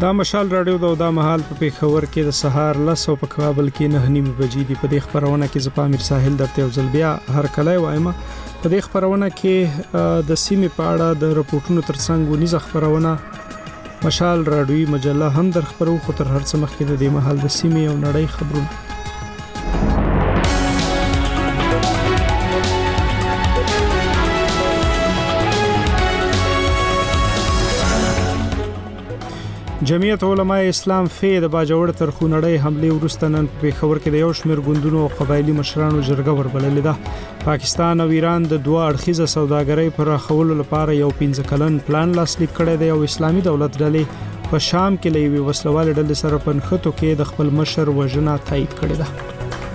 دا مشال رادیو دا مهال په پیښور کې د سهار 10 په کابل کې 9:30 بجې دی. په دې خبرونه کې زه پامیر ساحل درته ځل بیا هر کله وایم. په دې خبرونه کې د سیمې په اړه د رپورټونو ترڅنګ ونیزه خبرونه مشال رادیوي مجله هم در خبرو خو تر هر څه مخکې د دې مهال د سیمې او نړۍ خبرونه. جمعیت علماء اسلام فی د باجوړ تر خونړی حمله وروسته نن په پیښور کې د یو شمېر ګوندونو او قبایلی مشرانو جرګه وربللې ده. پاکستان او ایران د دوه اړخیزه سوداګرۍ پر راخولو لپاره یو 15 کلن پلان لاسلیک کړی دی او اسلامي دولت ډلې په شام کې لوي وسلوال ډلې سره په نښتو کې د خپل مشر وژنه تایید کړې ده.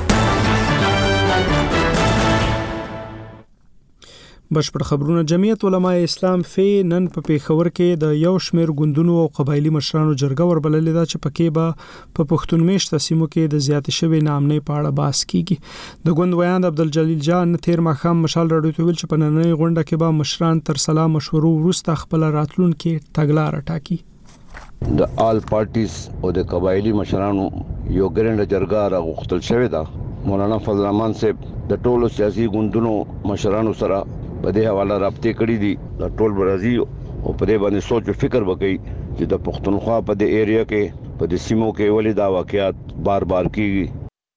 بشپړ خبرونه. جمعیت علماء اسلام فی نن په پیښور کې د یو شمېر ګوندونو او قبایلی مشرانو جرګه وربللې ده چې پکې به په پښتون میشته سیمو کې د زیاتې شوی نامنې په اړه بحث کیږي. د ګوند ویاند عبدالجلیل جان تیر ماښام مشال رادیو ته ویل چې په نننۍ غونډه کې به مشران تر سلا مشورو وروسته خپل راتلونکي تګلارې ټاکي. د آل پارټیز او د قبایلی مشرانو یو ګرنده جرګه راغوښتل شوې ده. مولانا فضل الرحمن صاحب د ټولو سیاسي ګوندونو مشرانو سره په دې حواله رابطې کړې دي. د ټول برازي او په دې باندې سوچ او فکر وکړي چې د پښتونخوا په دې ایریا کې په دې سیمو کې ولې دا واقعیات بار کیږي.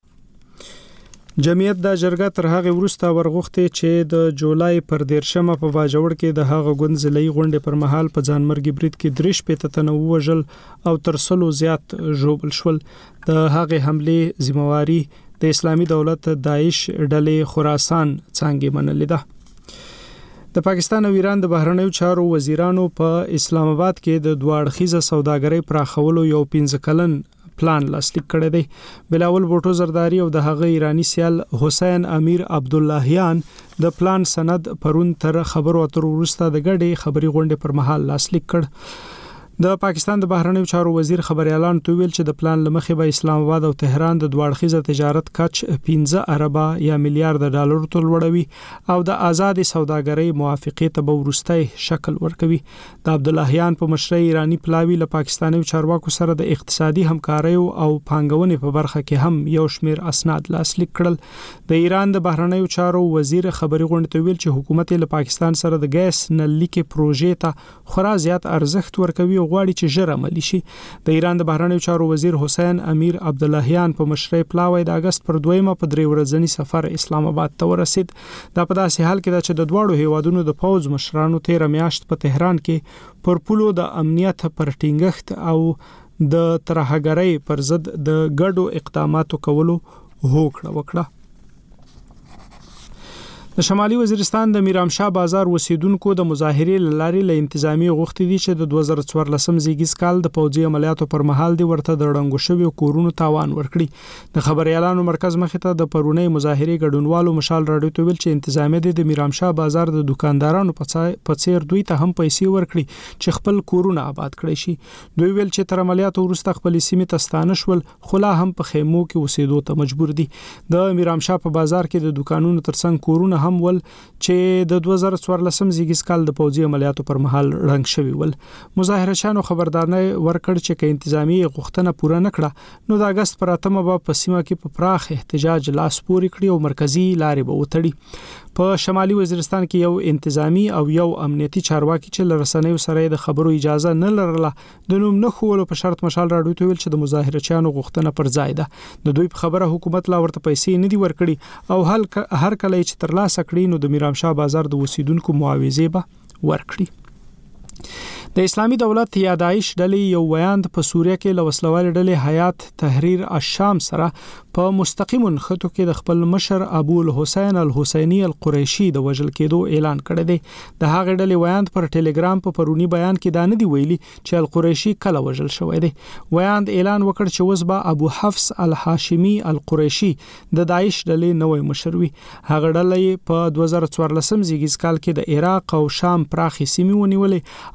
جمعیت دا جرګه تر هغه وروسته ورغوښتي چې د جولای پر 13 په باجوړ کې د هغه ګوند ضلعي غونډې پر مهال په ځانمرګي برید کې 3 پېته تنو وژل او تر 100 زیات ژوبل شول. د هغه حمله ذمہواری د اسلامي دولت داعش ډلې خراسان څنګه منلې ده. د پاکستان او ایران د بهرنیو چارو وزیرانو په اسلام آباد کې د دوه اړخیزه سوداګرۍ پراخولو یو 15 کلن پلان لاسلیک کړی دی. بلاول بوټو زرداری او د هغه ایرانی سیال حسین امیر عبداللهیان د پلان سند پرون تر خبرو اترو وروسته د ګډې خبري غونډې پر مهال لاسلیک کړ. د پاکستان د بهرنیو چارو وزیر خبريالان تو ویل چې د پلان لمخې به اسلام آباد او تهران د دوه اړخیزه تجارت کچ 15 اربه یا میلیارډ ډالر ته لوړوي او د آزاد سوداګرۍ موافقه ته به ورستۍ شکل ورکوي. د عبداللهیان په مشرۍ ایرانی پلاوی له پاکستاني چارواکو سره د اقتصادي همکارۍ او پانګونې په برخه کې هم یو شمېر اسناد لاسلیک کړل. د ایران د بهرنیو چارو وزیر خبري غونډې ته ویل چې حکومت له پاکستان سره د ګیس نللیکې پروژې ته خورا زیات ارزښت ورکوي غواړي چې ژر عملی شي. د ایران د بهرنیو چارو وزیر حسین امیر عبداللهیان په مشرۍ پلاوی د اگست پر 2 په 3 ورځنی سفر اسلام آباد ته ورسید. دا په داسې حال کې چې د دواړو هیوادونو د پوز مشرانو 13 میاشت په تهران کې پر پولو د امنیت پر ټینګښت او د ترهګرۍ پر ضد د ګډو اقداماتو کولو هوکړه وکړه. د شمالي وزیرستان د میرامشاه بازار اوسیدونکو د مظاهرې لاري له انتظامی غوښتي دي چې د 2014 زیږیز کال د پوځي عملیاتو پر مهال دی ورته د ړنګو شوی کورونو تاوان ورکړي. د خبريالانو مرکز مخې ته د پرونی مظاهرې ګډونوالو مشال رادیو ته ویل چې انتظامی د میرامشاه بازار د دکاندارانو په څیر دوی ته هم پیسې ورکړي چې خپل کورونه آباد کړي شي. دوی ویل چې تر عملیاتو وروسته خپل سیمه تستانه شول خو لا هم په خیمو کې اوسېدو ته مجبور دي. د میرامشاه په بازار کې د دکانونو ترڅنګ کورونه هم ول چې د 2014 زیږیز کال د پوځي عملیاتو پر مهال رنګ شوی ول. مظاهرچیانو خبردارنه ورکړ چې که انتظامی غوښتنه پوره نکړه نو د اگست پر 8 به په سیمه کې په پراخ احتجاج لاس پورې کړي او مرکزی لارې به وتړي. په شمالي وزیرستان کې یو انتظامی او یو امنیتي چارواکي چې لرسنیو سره د خبرو اجازه نه لرله د نوم نه خولو په شرط مشال راډیو ته ویل چې د مظاهرچیانو غوښتنه پر ځای ده. د دوی په خبره حکومت لا ورته پیسې نه دی ورکړي او هر کله چې تر لاسه کړي نو د میرامشاه بازار د اوسیدونکو معاوضه به ورکړي. د اسلامي دولت یا داعش ډلې یو ویاند په سوریه کې له وسلوال ډلې حیات تحریر الشام سره په مستقیم نښتو کې د خپل مشر ابو الحسین الحسینی القریشی د وژل کېدو اعلان کړی دی. د هغه ډلې ویاند پر ټلګرام په پرونی بیان کې دا نه دی ویلي چې القریشی کله وژل شوی دی. ویاند اعلان وکړ چې وسبا ابو حفص الهاشمی القریشی د داعش ډلې نوې مشر وي. هغه ډلې په 2014 زیږیز کال کې د عراق او شام پراخي سیمې ونیولې او تر هغه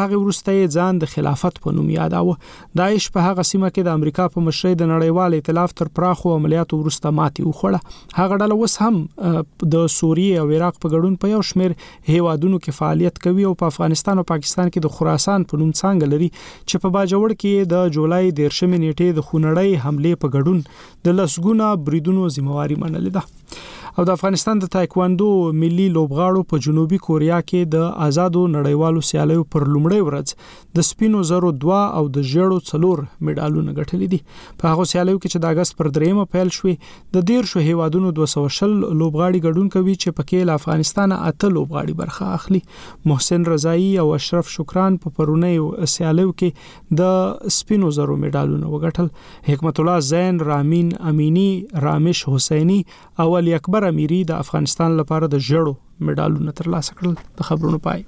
هغه وروسته ځان د خلافت په نوم یاداوه. داعش په هغه سیمه کې د امریکا په مشرۍ د نړیوال ائتلاف تر پراخو عملیاتو وروسته ماتې وخوړه. هغه ډله اوس هم د سوریې او عراق په ګډون په یو شمېر هیوادونو کې فعالیت کوي او په افغانستان او پاکستان کې د خراسان په نوم څنګه لري چې په باجوړ کې د جولای 13 نیټې د خونړۍ حمله په ګډون د لسګونه بریدونو ذمہواری منلې ده. او د افغانستان د تایکواندو ملي لوبغاړو په جنوبي کوریا کې د آزادو نړیوالو سیالیو پر لومړۍ ورځ د سپینو زرو 2 او د ژړو 4 میډالونه ګټلې دي. په هغه سیالیو کې چې د اگست پر 3 پیل شوې د 13 هیوادونو 200 لوبغاړي ګډون کوي چې پکې له افغانستان 8 لوبغاړي برخه اخلي. محسن رضایی او اشرف شکران په پرونی سیالیو کې د سپینو زرو میډالونه وګټل. حکمت الله زین، رامین امینی، رامش حسینی او علي اکبر امیری د افغانستان لپاره د ژړو میډالونه ترلاسه کړل. د خبرونو پای.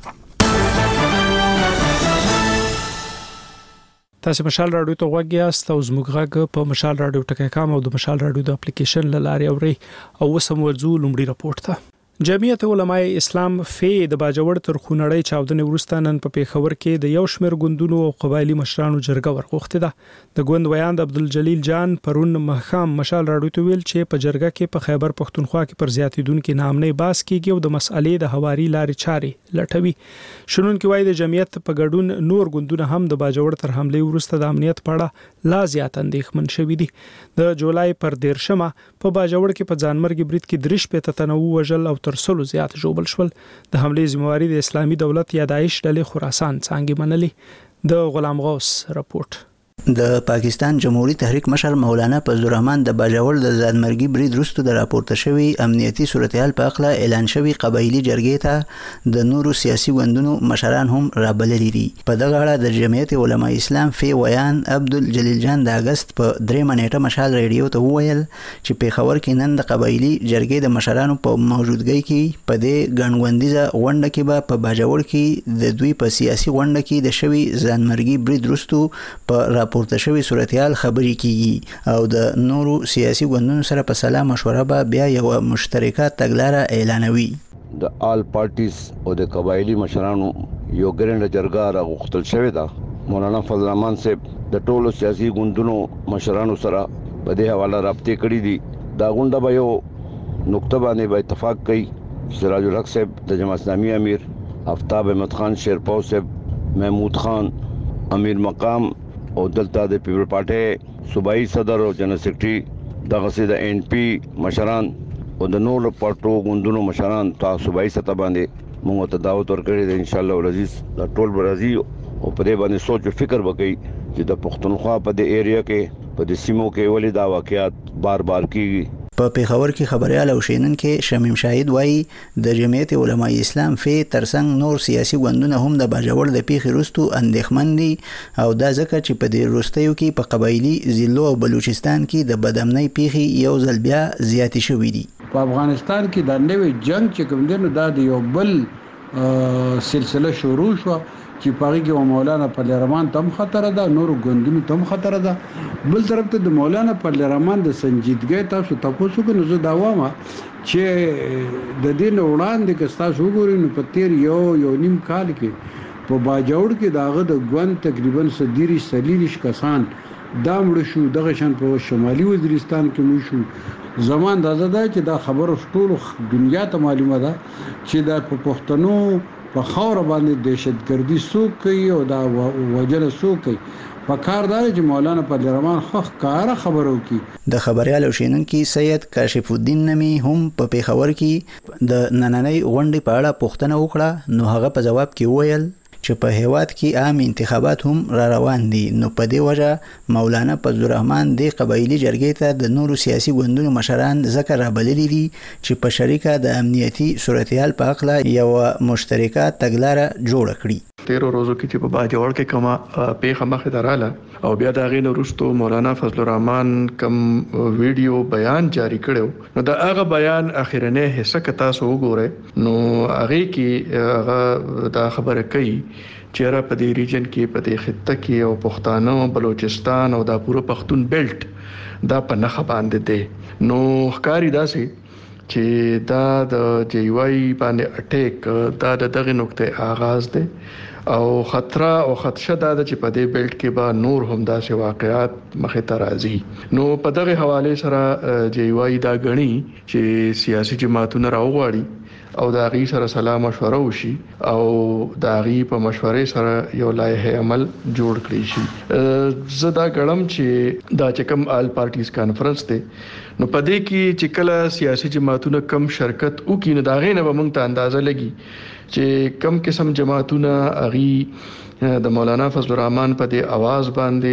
تاسو مشال رادیو ته غوږ یاست او زموږ غږ په مشال رادیو ټکی کام او د مشال رادیو د اپلیکیشن لارې اوري. او وسم ورزو لومړی راپورټ ته. جمعیت علماء اسلام فی د باجوړ تر خونړۍ چاودنې وروسته نن په پیښور کې د یو شمېر ګوندونو او قبایلی مشرانو جرګه ورغوښتې ده. د ګوند ویاند عبدالجلیل جان پرون مخام مشال راډیو ته ویل چې په جرګه کې په خیبر پښتونخوا کې پر زیاتیدونکو نامنې باس کیږي او د مسالې د حواري لارې چارې لټوي. شنونکو وایي د جمعیت په ګډون نور ګوندونه هم د باجوړ تر حمله وروسته د امنیت په اړه لا زیات اندېښمن شوي دي. د جولای پر 13 په باجوړ کې په ځانمرګي برید کې 3 تنه وژل او تر 100 زیات ژوبل شول. د حملې ذمہواری د اسلامي دولت یا داعش ډلې خراسان څنګه منلې. د غلام غوث رپورټ. د پاکستان جمهوریت تحریک مشر مولانا فضل الرحمن د باجوړ د ځانمرګي برید وروسته د راپورته شوی امنیتي صورتحال په اړه اعلان شوی قبایلی جرګې ته د نورو سیاسي ګوندونو مشران هم رابللي دي. په دغه اړه د جمعیت علماء اسلام فی ویان عبدالجلیل جان د اگست په 3 نیټه مشال ریډیو ته وویل چې پیښور کې نن د قبایلی جرګې د مشرانو په موجودګۍ کې په دې ګڼغوندیزه غونډه کې به په باجوړ کې د دوی په سیاسي غونډه کې د شوی ځانمرګي برید وروسته په راپورته شوی صورتحال خبرې کیږي او د نورو سیاسي ګوندونو سره په سلا مشوره به بیا یو مشترکه تګلاره اعلانوي. د آل پارټیز او د قبایلی مشرانو یو ګرنده جرګه راغوښتل شوې ده. مولانا فضل الرحمن صاحب د ټولو سیاسي ګوندونو مشرانو سره په دې حواله رابطې کړې دي. دا غونډه به یو نقطه باندې به اتفاق کوي. سراج الحق صاحب د جماعت اسلامي امیر، آفتاب احمد خان شیرپاو صاحب، محمود خان امیر مقام او دلته د پیپل پارټي صوبایي صدر او جنرال سیکرټري دغه سي د ان پی مشران او د نورو پارټو غوندونو مشران تاسو صوبایي سطح باندې موږ ته دعوت ورکړې ده. ان شاء الله العزيز د ټول برازي او په دې باندې سوچ او فکر وکړي چې د پښتونخوا په دې ایریا کې په دې سیمو کې ولې دا واقعیات بار کیږي. په پیښور کې خبريال او شینونکو شمیم شاهد وایي د جمعیت علماء اسلام فی ترڅنګ نور سیاسي ګوندونه هم د باجوړ د پیښې وروسته اندېښمن دي او دا ځکه چې په دې وروستیو کې په قبایلی ضلعو او بلوچستان کې د بدامنۍ پیښې یو ځل بیا زیاتې شوې دي. په افغانستان کې د نوې جنگ چې کوم دی نو دا د یو بل سلسله شروع شو چې پاره کې مولانا فضل الرحمن تم خطر ده، نور ګوندونو تم خطر ده. بل طرف ته د مولانا فضل الرحمن د سنجیدګۍ تاسو تاسو کو نو دا وامه چې د دین وړاندې کې تاسو وګورئ نو په تیر یو نیم کال کې په باجوړ کې داغه د ګوند تقریبا 130 کسان دا مړ شو. دغه شان په شمالي وزیرستان کې مړ شو. زمان دا چې دا خبره ټول دنیا ته معلومه ده چې دا په پښتنو په خاور باندې دهشتګردي سوق کوي او دا وجل سوق کوي. په کار دا چې مولانا فضل الرحمن خو کار خبرو کی. د خبريال شینونکو سید کاشف الدین نمی هم په پیښور کې د نننۍ غونډې په اړه پوښتنه وکړه نو هغه په جواب کې وویل چې په هیواد کې عام انتخابات هم را روان دي نو په دې وجه مولانا فضل الرحمن د قبایلی جرګې ته د نورو سیاسي ګوندونو مشران ذکر رابللي دي چې په شریکه د امنیتي صورتحال په اړه یو مشترکه تګلاره جوړه کړي. 13 ورځو کې چې په باجوړ کې کومه پیښه مخه دراله او بیا دا غینه وروسته مولانا فضل الرحمن کوم ویډیو بیان جاری کړو نو دا هغه بیان اخیرنه حصہ کې تاسو وګورئ نو هغه کې هغه دا خبره کوي چې را په دې ریجن کې په دې خطه کې او پښتانه بلوچستان او دا پوره پښتون بیلټ دا په نخ باندې دي. نو ښکاری داسې چې دا د جی واي باندې اٹیک دا دغه نقطه آغاز دی او خطر او خدشه دا چې په دې بیلټ کې به نور هم داسې واقعات مخه ته راځي. نو په دغه حواله سره جیوای دا غني چې سیاسي جماعتونه راوغواړي او دا غي سره سلام مشوره وشي او دا غي په مشورې سره یو لایحه عمل جوړ کړی شي. زدا غړم چې دا چې کوم آل پارټیز کانفرنس ته نو پدې کې چې کله سیاسي جماعتونه کم شرکت وکړي نو دا غي نه به موږ ته اندازه لګي چې کم قسم جماعتونه اغي د مولانا فضل الرحمن په دې आवाज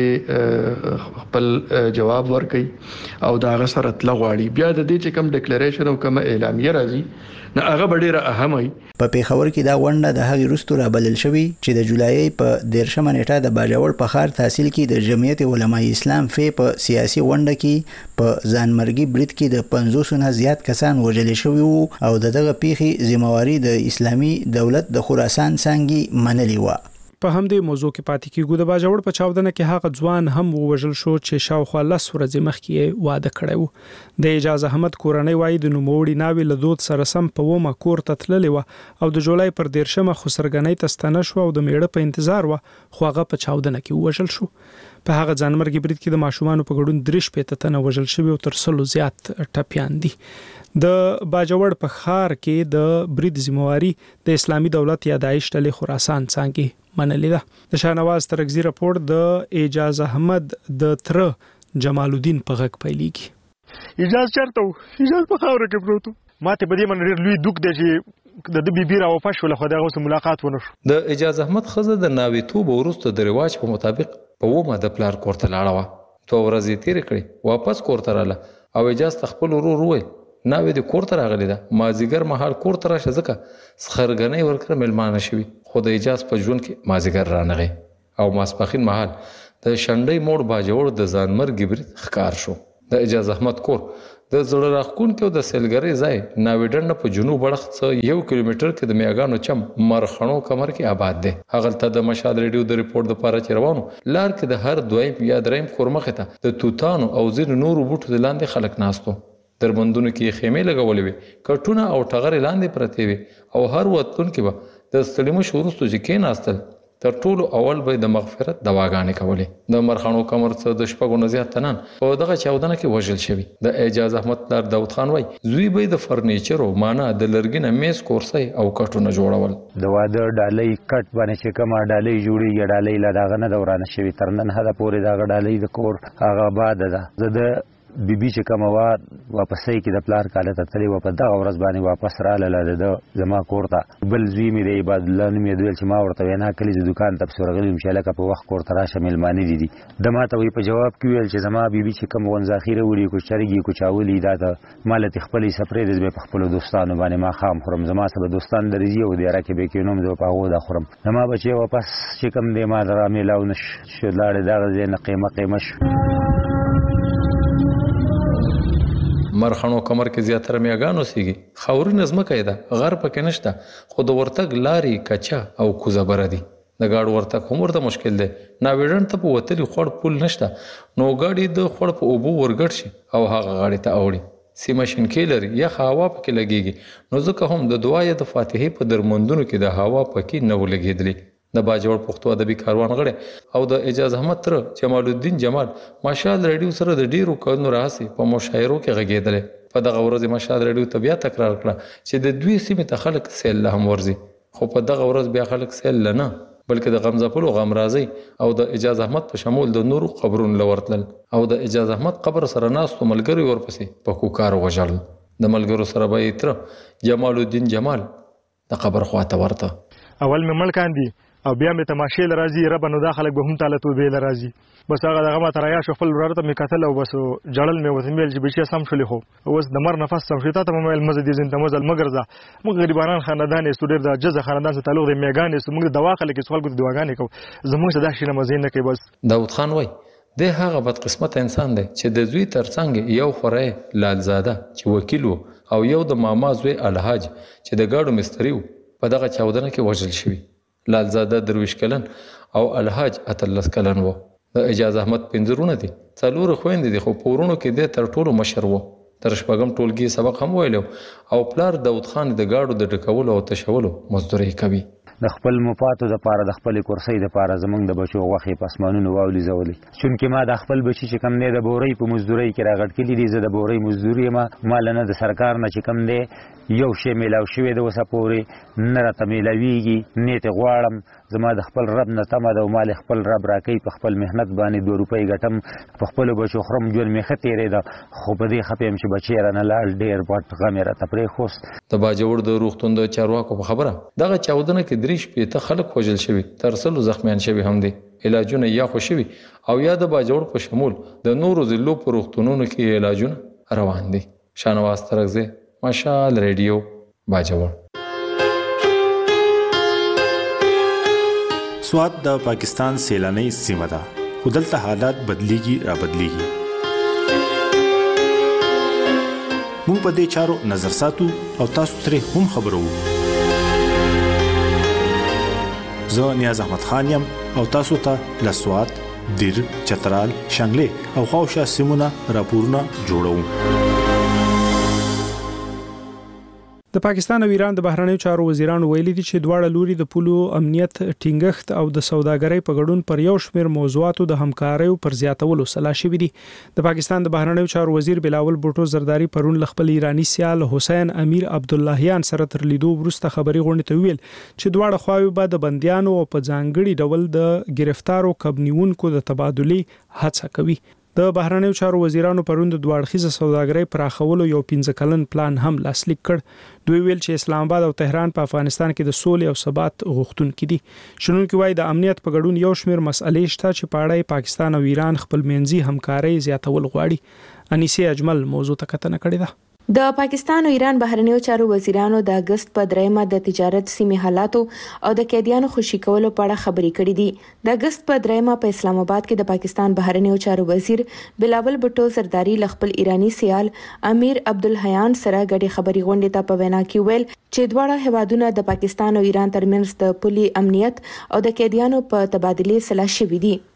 باندې خپل جواب ورکړي او دا غسر تلغواړي. بیا د دې چې کوم ډیکلیریشن او کوم اعلامیه راځي نه هغه ډیره اهمه وي. په پیښور کې دا غونډه د هغې وروسته رابلل شوې چې د جولای په 13 نیټه د باجوړ په ښار تحصیل کې د جمعیت علماء اسلام په سیاسي غونډه کې په ځانمرګي برید کې د 500 نه زیات کسان وژل شوي وو او دغه پیښې ذمہواری د اسلامي دولت د خراسان څنګه منلې و. په همدې موضوع کې پاتې کېږو. د باجوړ په چاودنه کې هغه ځوان هم ووژل شو چې شاوخوا 10 ورځې مخکې واده کړی و. د اجازه احمد کورنۍ وایي د نوموړي ناوې له دود سره سم په ومه کور ته تللې و او د جولای پر 13 خسرګنۍ ته ستنه شو او د میړه په انتظار و خو هغه په چاودنه کې ووژل شو. په هغه ځانمرګي برید کې د ماشومان په ګډون 3 تنه وژل شوي او تر 100 زیات ټپيان دي. د باجوړ په ښار کې د برید ذمہواری د اسلامي دولت یا داعش ډلې خراسان څنګه منلې ده. د شاهنواز ترکزی راپور د اعجاز احمد د تر جمال الدین په غږ پیلېږي. اجازه چرته اجازه په خاور کې پروت ماته بده من ډېر لوی دوک دی چې د بیبي را وفات شو له خدای غوښته ملاقات ونه شو. د اعجاز احمد خزه د ناوې توب ورسته د رواج په مطابق په ومه د پلار کورته لاړه و. 2 ورځې تیر کړې واپس کورته رااله او اجازه تخپل ورور وای ناوې د کورته راغلی ده مازیګر مهال کورته راشه ځکه سخرګنۍ ورکړه ملمانه شوي خو د اجازه په ژوند کې مازیګر رانغی او ماسپخین مهال د شنډۍ موړ باجوړ د ځانمرګي برید ښکار شو. د اجازه احمد کور د زړه راښکونکي او د سیلګرۍ ځای ناوې په جنوب اړخ څخه 1 کیلومتر کې د میاګانو چم مرخڼو کمر کې آباد دی. هغلته د مشهد ریډیو د ریپورت لپاره چې روانو لار کې د هر دویم یا دریم کور مخې ته د توتانو او ځینو نورو بوټو د لاندې خلک ناستو. دربندونو کې خیمې لګولې وي کټونه او ټغرې لاندې پرتې وي او هر وتونکي به د ستړي مشو وروسته چې کېناستل تر ټولو اول به د مغفرت دواګانې کولې. د مرخڼو کمر څخه د 6 نه زیات تنان په دغه چاودنه کې وژل شوي. د اعجاز احمد پلار داود خان وای زوی به د فرنیچر او معنا د لرګینه میز کورسۍ او کټونه جوړول. د واده ډالۍ کټ باندې چې کومه ډالۍ جوړیږي ډالۍ لا داغه نه دورانه شوي تر نن هدا پورې داغه ډالۍ د کور هغه بعد ده. زه د بیبي چې کومه وا واپسې کې د پلار کاله ته تللی و په دغه ورځ باندې واپس رااله د زما کور ته بل زوی مې د عباد الله نوم یې دویل چې ما ورته وینا کړې د دکان ته پسې ورغلی چې لکه په وخت کور ته راشه مېلمانه دي د ما ته وی په جواب کې ویل چې زما بیبي چې کوم ونځاخیره وړي کوچرګي کوچاولي دا ته مالت خپلې سپرې د په خپل دوستانو باندې ما خام خورم زما سره دوستان درځي او د راکې به کې نوم د په هغه د خورم زما بچي واپس چې کوم دې ما درا مېلاو نش شو لاړ دغه نه قیمه شو. مرخڼو کمر کې زیاتره میاګانو سیږي خاوري نظمکه ده غر پکې نشته خو د ورتګ لاري کچا او کوزه بر دي. د گاډ ورتګ هم ورته مشکل دی. ناویډن ته په وتلی خړ پول نشته نو گاډي د خړ په اوبو ورګړ شي او هغه غاړي ته اوړي. سیمه شینکې لري یا هوا پکې لګيږي نو ځکه هم د دعای د فاتحې په درمندونو کې د هوا پکې نه ولګېدلی. د باجوړ پښتو ادبي کاروان غړي او د اعجاز احمد تر جمال الدین جمال ماشال ریډیو سره د ډیرو کلونو راهسي په مشاعرو کې غږېدل. په دغه ورځ ماشال ریډیو ته بیا تکرار کړه چې د دوی سیمې ته خلک سیل له هم ورزي خو په دغه ورځ بیا خلک سیل نه بلکې د غمزپلو غمرازي او د اعجاز احمد په شمول د نورو قبرونو لورتل او د اعجاز احمد قبر سره ناستو ملګری ورپسې په کوکار وژل. د ملګرو سره به تر جمال الدین جمال د قبر خواته ورته اول مې مړ کاندي او بیا مې تماشې لرازي رب نو داخله به هم تعالی تو به لرازي بس هغه دغه ما تریا شو خپل ورته مې کتل او بس جړل مې وته مېل چې بشي سم شولې خو اوس د مر نفس سم شتا ته مې مزه دي زنده مزل مگر ځه موږ غریبانان خاندان استودر د جزه خاندان سره تعلق د میګان است موږ د واخله کې سوال کو دواګانې کو زموږ د داشینه مزه نه کوي. بس داود خان وای د هغه بد قسمت انسان دی چې د زوی ترڅنګ یو خوره لالزاده چې وکیل او یو د ماما زوی الحاج چې د گاډو مستری په دغه چاودنه کې وژل شوی. لالزاده درویش کلن او الحاج اتلس کلن وو. د اعجاز احمد 5 رونه دي 4 خويندې دي خو پورونو کې د تر ټولو مشر وو. تر شپږم ټولګي سبق هم ویلو او پلار داود خان د گاډو د ډکولو او تشولو مزدوري کوي. د خپل مفاتو لپاره د خپل کرسۍ لپاره زمونږ د بچو غوښې په اسمانونو واولېزولې. چونکې ما د خپل بچي چې کوم دی د بورۍ په مزدورۍ کې راغټکلي دي، زه د بورۍ مزدوري یم، ما له نه د سرکار نه چې کوم دی یو شی میلاو شوی د اوسه پورې نه راته میلاویږي، نیت غواړم زما د خپل رب نه تمه ده او مال خپل رب راکوي، په خپل محنت باندې 2 روپۍ ګټم، په خپلو بچو خورم، ژوند مې ښه تېرېده، خو په دې خفه یم چې بچی رانه لاړ، ډېر پټ غم یې راته پرېښوست. د باجوړ د روغتون د چارواکو په خبره دغه چاودنه کې 3 شپېته خلک وژل شوي، تر 100 زخمیان شوي هم دي، علاجونه یا خو شوي او یا د باجوړ په شمول د نورو ضلعو په روغتونونو کې علاجونه روان دي. شانواز ترغزی، مشال ریډیو، باجوړ. سوات د پاکستان سیلاني سیمه ده، خو دلته حالات بدلیږي را بدلیږي. موږ په دې چارو نظر ساتو او تاسو ترې هم خبرو. زه نیاز احمد خان یم او تاسو ته له سوات، دیر، چترال، شانګلې او خواوشا سیمونه راپورونه جوړوم. د پاکستان او ایران د بهرنیو چارو وزیرانو ویلي دي چې دواړه لوري د پولو امنیت ټینګښت او د سوداګرۍ په ګډون پر یو شمېر موضوعاتو د همکارۍ پر زیاتولو سلا شوي دي. د پاکستان د بهرنیو چارو وزیر بلاول بوټو زرداری پرون ل خپل ایرانی سیال حسین امیر عبداللهیان سره تر لیدو وروسته خبري غونډه ته ویل چې دواړه خواوې به د بنديانو او په ځانګړي ډول د گرفتارو کبنیونکو د تبادلې هڅه کوي. د بهرنیو چارو وزیرانو پرون د دوړخیزه سوداګرۍ پراخولو یو 15 کلن پلان هم لاسلیک کړ. دوی ویل چې اسلام آباد او تهران په افغانستان کې د سولې او ثبات غوښتونکي دي. شنونکي وایي د امنیت په ګډون یو شمېر مسئلې شته چې په اړه پاکستان او ایران خپل منځي همکارۍ زیاتول غواړي. انیسه اجمل موضوع ته کتنه کړې ده. د پاکستان او ایران بهرنیو چارو وزیرانو د اگست په 3 د تجارت سیمې حالاتو او د قیدیانو خوشي کولو په اړه خبرې کړې دي. د اگست په 3 په اسلام آباد کې د پاکستان بهرنیو چارو وزیر بلاول بوټو زرداری خپل ایرانی سیال امیر عبدالحیان سره غړي خبري غونډه ته په وینا کې ویل چې دواړه هیوادونه د پاکستان او ایران ترمنځ د پولي امنیت او د قیدیانو په تبادلې سلا شوي دي.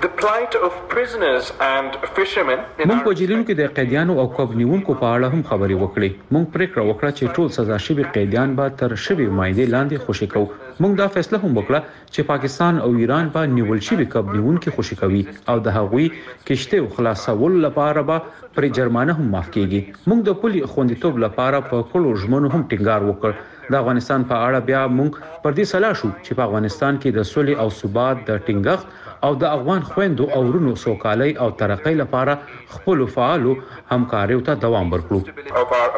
مونږ په جیلونو کې د قیدیانو او کوبنیونکو په اړه هم خبرې وکړې. مونږ پریکړه وکړه چې ټول سزا شوي قیدیان به تر شوي مایدې لاندې خوشي کوو. مونږ دا فیصله هم وکړه چې پاکستان او ایران به نیول شوي کوبنیونکو خوشي کوي او د هغوی کشته خلاصول لپاره به پر جرمانه هم معاف کیږي. مونږ د پولي خوندیتوب لپاره په کلو ژمنو هم ټینګار وکړ. د افغانستان په اړه بیا مونږ پر دې سلا شو چې په افغانستان کې د سولې او ثبات د ټینګښت او د افغان خويندو او ورونو سوکالۍ او ترقۍ لپاره خپل فعالو همکاریو ته دوام ورکړو.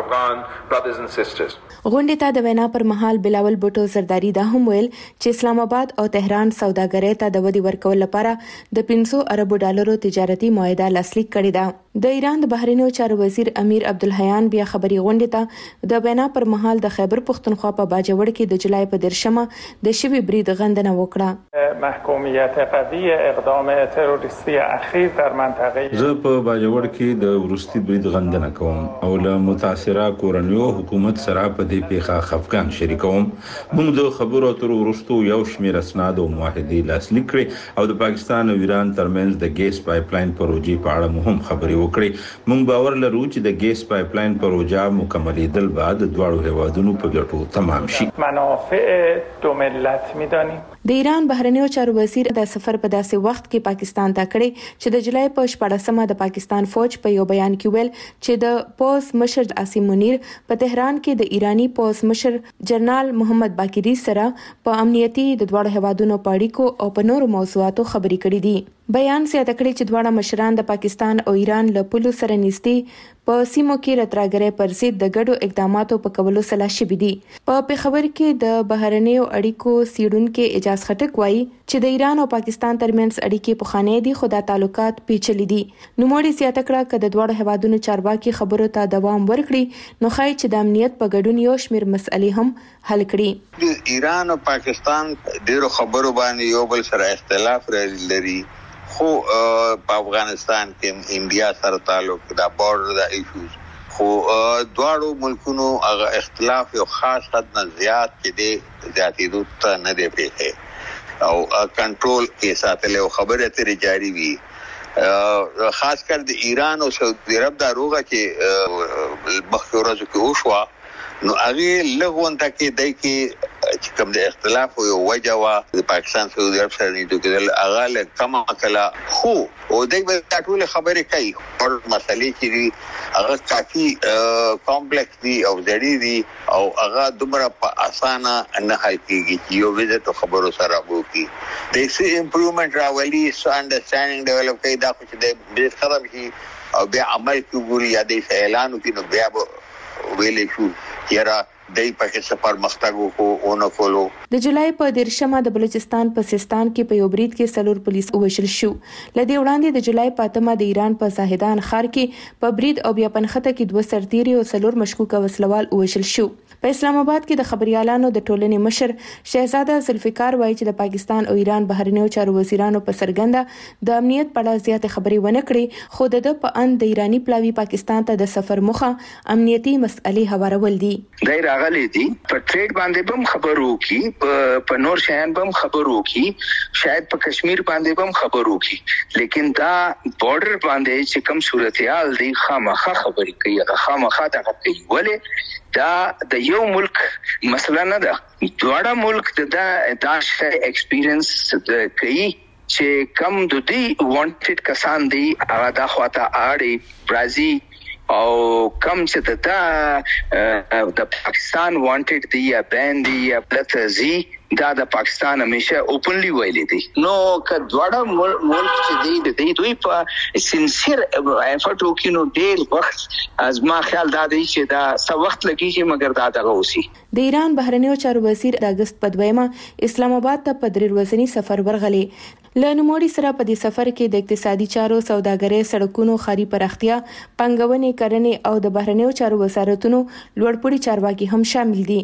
غونډه ته د وینا پر مهال بلاول بوټو زرداری دا هم ویل چې اسلام آباد او تهران سوداګرۍ ته د ودی ورکول لپاره د 500 ارب ډالرو تجارتي معاهده لاسلیک کړې ده. د ایران د بهرنیو چارو وزیر امیر عبدالحیان بیا خبري غونډه ته د وینا پر مهال د خیبر پختونخوا په باجوړ کې د جولای په 10 د شوی برید غندنه وکړه. محکومیت قوی اقدام تروریستی اخیر در منطقه زه په باجوړ کې د ورستي برید غندنه کوم او له متاثره کورنیو حکومت سره په دې پیښه خفقان شریکوم. موږ د خبرو اترو وروسته یو شمېر اسناد او معاهدې لاسلیک کړې او د پاکستان او ایران ترمنځ د ګیس پایپلاین پروژې په اړه مهم خبرې وکړې. موږ باور لرو چې د ګیس پایپلاین پروژه مکملېدل بعد د دواړو هیوادونو په ګټو تمام شي. منافع دو ملت میدانیم. د ایران بهرنیو چارو وزیر د سفر په داسې وخت کې پاکستان ته کړی چې د جولای په 14مه د پاکستان فوج په یو بیان کې ویل چې د پوز مشر عاصم منیر په تهران کې د ایرانی پوز مشر جنرال محمد باقری سره په امنیتي د دواړو هیوادونو په اړیکو او په نورو موضوعاتو خبرې کړې دي. بیان زیاته کړی چې دواړه مشران د پاکستان او ایران له پولو سره نږدې په سیمو کې راتراګرۍ پر ضد د ګډو اقداماتو په کولو سلا شوي دي. په پیښور کې د بهرنیو اړیکو څېړونکي اجاز خټک وایي چې د ایران او پاکستان ترمنځ اړیکې پخوانۍ دي خو دا تعلقات پیچلي دي. نوموړي زیاته کړه چې د دواړو هیوادونو چارواکي خبرو ته دوام ورکړي نو ښایي چې د امنیت په ګډون یو شمېر مسئلې هم حل کړي. د ایران او پاکستان ډیرو خبرو باندې یو بل سره اختلاف لري خو په افغانستان کې انډیا سره تعلق دا بورډر دا ایشوز خو دواړو ملکونو هغه اختلاف یو خاص حد نه زیات کې دی زیاتېدو ته نه دی پېښې او کنټرول کې ساتل او خبرې اترې جاری وي. خاص کر د ایران او سعودي عرب دا روغه چې مخکې ورځو کې وشوه نو هغه لغون ته کې دای کې چې کوم د اختلاف یو وجه وا د پاکستان سعودي عرب سره نیټو کې هغه له کما کلا خو او دغه ټول خبرې کوي او مسلې چې هغه کافي کمپلیکس دي او ځړې دي او هغه دومره په اسانه نه حل کیږي یو وزټ خبرو سره وکي د سی امپروومنت راولي سو انډرستانډینګ ډیولپ کوي دا چې د بیس ختم شي او بیا عمل کوي یا د اعلان کوي نو بیا ویلې شو یاره دای په سفر مختګو کو اونو کولو د جولای په 13مه د بلوچستان په سیستان کې په یو برید کې سلور پولیس وشل شو. لدی وړاندې د جولای په 8مه د ایران په زاهدان ښار کې په برید او بیا پنخته کې 2 سرتیري او سلور مشکوک وسلوال وشل شو. په اسلام آباد کې د خبريالانو د ټولنې مشر شهزاده ذوالفقار وایي چې د پاکستان او ایران بهرنیو چارو وزیرانو په سرګنده د امنیت په اړه زیاتې خبرې ونه کړې خو د په ان د ایرانی پلاوی پاکستان ته د سفر مخه امنیتي مسئلې هوارول دي. راغلي دي په ټریډ باندې بم خبرو کی په نور شیان بم خبرو کی شاید په کشمیر باندې بم خبرو کی لیکن دا بارډر باندې چې کوم صورتحال دی خامخا خبرې کوي خامخا دا کوي ولې دا د یو ملک مسله نه ده دواړه ملک دا ایکسپیرینس کوي چې کم د دې وانټډ کسان دی هغه دا خواته اړي برازي او کم چې د پاکستان وانټډ دی یا بین دی یا پلتزي دا د پاکستان همیشه اوپنلی ویلې دي نو کډوړه ملک چې دی دوی په سینسیر افورت وکینو ډیر وخت از ما خیال دا دی چې دا څو وخت لګیږي مګر دا دغه اوسي. د ایران بهرنیو چارو وزیر د اگست په 2مه اسلام آباد ته په 3 ورځنی سفر ورغلی. لنوموړي سره په دې سفر کې د اقتصادي چارو سوداګرۍ سړکونو خاري پراختیا پنګونې کرنې او د بهرنیو چارو وزارتونو لوړپوړي چارواکي هم شامل دي.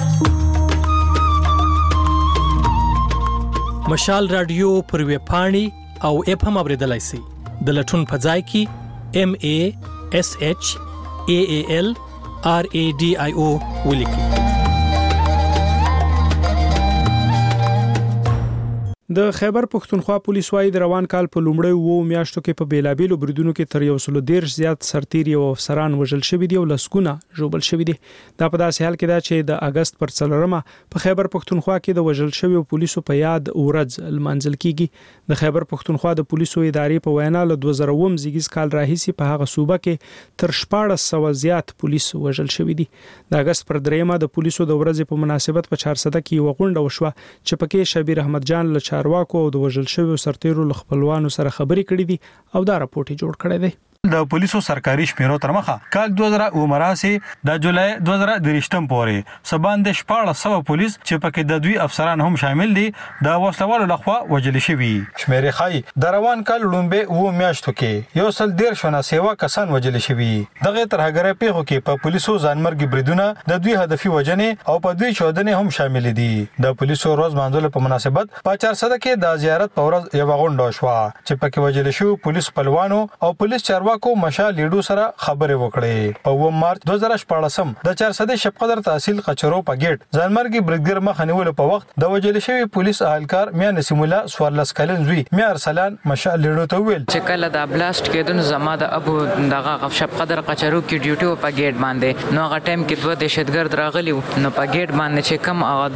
مشال رادیو پر ویب پاڼې او اپ هم اوریدلای شئ. د لټون په ځای کې MASHAALRADIO ولیکئ. د خیبر پښتونخوا پولیس وايي د روان کال په لومړۍ 2 میاشتو کې په بیلابېلو بریدونو کې تر 110 زیات سرتیري او افسران وژل شوي دي او لسګونه ژوبل شوي دي. دا په داسې حال کې ده چې د اگست پر 4مه په خیبر پښتونخوا کې د وژل شوي پولیسو په یاد ورځ لمانځل کیږي. د خیبر پښتونخوا د پولیسو ادارې په وینا له 2000 زیږیز کال راهیسي په هغه صوبه کې تر 1400 زیات پولیس وژل شوي دي. د اگست پر 3مه د پولیسو د ورځې په مناسبت په 400 کې یو غونډه وشوه چې پکې شبیر احمد جان چارواکو او د وژل شویو سرتیرو له خپلوانو سره خبرې کړې دي او دا راپورټ جوړ کړی دی. د پولیسو سرکاري شمیرو تر مخه کال 2019 سي د جولای 2023 پورې سباند 1400 پولیس چې پکې د دوی افسران هم شامل دي د وسلوالو لخوا وژل شوي. شمیرې خای د روان کال لومبه و میاشتو کې یو سل ډیر شونه سیوا کسان وژل شوي. دغه ترهګرۍ پیښو کې په پولیسو ځانمرګي بریدونه د دوی هدفي وجنې او په دوی چودنې هم شامل دي. د پولیسو ورځ مانځلو په مناسبت په 400 کې د زیارت په ورځ یو غونډه شو چې پکې وژل شو پولیس خپلوانو او پولیس چارواکو کو مشا لیډو سره خبرې وکړې. په 9 مارچ 2014 د 400 شپ قدر تحصیل قچرو په گیټ ځانمرګي بریګر مخ نیول په وخت د وجل شوی پولیس اهلکار میا نسیم الله سوارلس کلن زوی میا ارسلان مشا لیډو ته ویل چې کله د بلاست کېدون زما د ابو دغه شپ قدر قچرو کې ډیوټي په گیټ باندې نو هغه ټایم کې 2 دهشتګرد راغلی نو په گیټ باندې چې کم هغه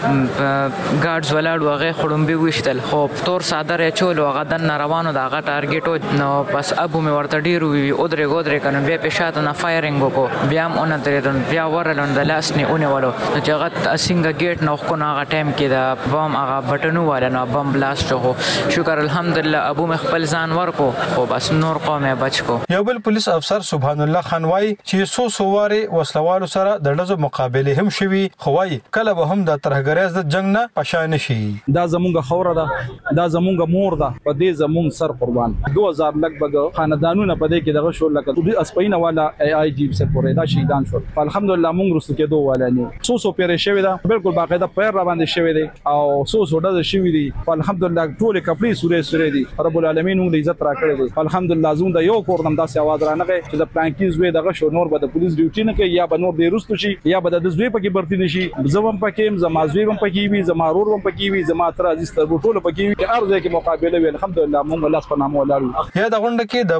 2 ګارډز ولاړ وغه خړومبي وشتل خو تور صادره چول هغه د روانو دغه ټارګټو نو پس ابو می ورته ډیرو اودره ګودره کنه بیا په شاته نه فایرینګ وکړو بیا هم اون درېدل بیا ورلون د لاس نه اونولو چې هغه څنګه گیټ نو کو نه هغه ټایم کې دا بم هغه بټنو والا نو بم بلاست شو. شکر الحمدلله ابو مخبل ځان ورکو او بس نور قومه بچ کو. یو بل پولیس افسر سبحان الله خان وای چې سوواره وسلوالو سره د ډزو مقابله هم شوي خو وای کله به هم د ترهګریز د جنگ نه پښان شي. دا زمونږ خوره ده دا زمونږ مور ده په دې زمونږ سر قربان 2000 لګبګ خاندانونه په دې کې دغه شو لکه د اسپینا والا ای جی سره پورې دا شهیدان شو. الحمدلله موږ رسو کې دوه والا نه سو پیری شوی دا بالکل باقاعده پیر را باندې شوی دی او سو ډز شوی دی. الحمدلله ټول کپړې سورې دی رب العالمین موږ عزت را کړی دی. الحمدلله زوم د یو کورنم داسې आवाज را نغی چې د پلانکیز وې دغه شو نور به د پولیس ډیوټي نه کوي یا به نور د رستو شي یا به د زوی پکې برتی نشي زوم پکې زما زوی هم پکې وي زما رور هم پکې وي زما تر عزیز تر ټول پکې وي ارزه کې مقابله وی. الحمدلله موږ الله سبحانه و تعالی یا د غونډه کې د پولیس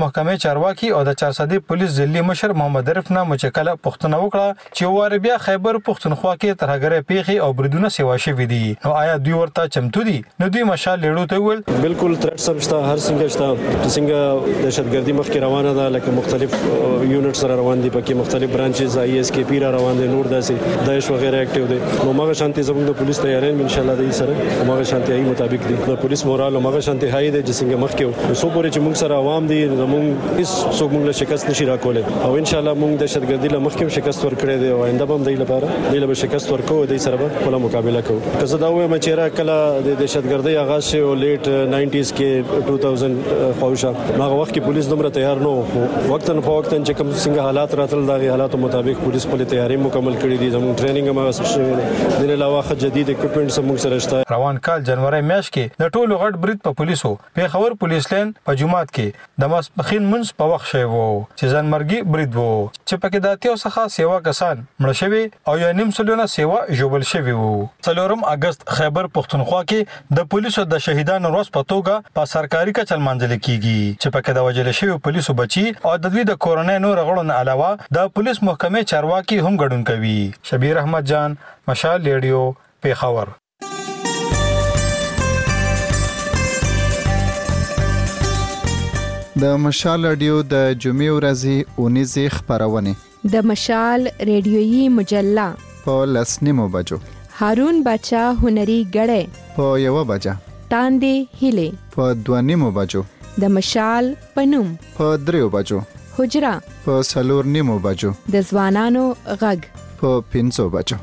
محکمې چارواکي او د 400 پولیس ځلي مشر محمد عارف نه مچکله پښتنه وکړه چې واربیا خیبر پښتونخوا کې ترهګرۍ پیښې او بریدونه سیوا شوي دي. نو آیا دوی ورته چمتو دي؟ نو دوی مشال لیړو ته ویل بالکل ترټ سم شته، هر څنګه شته، څنګه دهشتګردي مخکې روانه ده، لکه مختلف یونټ سره روان دي، پکې مختلف برانچز ISKP را روان دي، نور داسې داعش وغیرہ اکټیو دي. نو ماغه شانتي زموږ د پولیس تیارین ان شاء الله د سره ماغه شانتي ای مطابق دي. د پولیس مورال ماغه شانتي هاي دي چې څنګه مخکې سو پورې چې موږ سره عوام دي، زموږ هیڅ څوک موږ له شکست نشي راکولای او ان شاء الله موږ دهشتګردي له مخکې شکست ورکړې دي او آینده هم دی لپاره دی له شکست ورکو دی سره به خپل مقابله کوو. که زه دا وایم چې را کله د دهشتګردۍ آغاز شو لیټ 90s کې 2000 خوښه هغه وخت کې پولیس دومره تیار نه وو. وختن په وختن چې کوم څنګه حالات راتل دا حالات مطابق پولیس په تیاری مکمل کړی دي. زموږ ټریننګ هم هغه شوی دی. د علاوه جدید اکوپمنټ سمون سره شته. روان کال جنوري میاشت کې د ټولو غټ برید په پولیسو پیښور پولیس لین په جمعات کې د ماسپخین منځ په وخت شوی وو چې ځانمرګي برید وو چې پکې د اتیو څخه سیوا کسان مړ شوي او یا نیم سلونه سیوا جوړل شوی وو. 4 اگست خیبر پښتونخوا کې د پولیسو د شهیدانو ورځ په توګه په سرکاري کچل منځل کیږي چې پکې د وجل شوی پولیسو بچي او د دوی د کورونې نور غړو علاوه د پولیس محکمې چارواکي هم ګډون کوي. شبیر احمد جان، مشال ریډیو، پیښور. د مشال رادیو د جمعې ورځې اونیزې خبرونه د مشال ریډیويي مجله په 10:09 بجو، هارون بچا هنري غړې په 1 بجه، تاندې هیله په 2:09 بجو، د مشال پنوم په 3 بجو، حجرا په 4:09 بجو، د ځوانانو غږ په 5 بجو.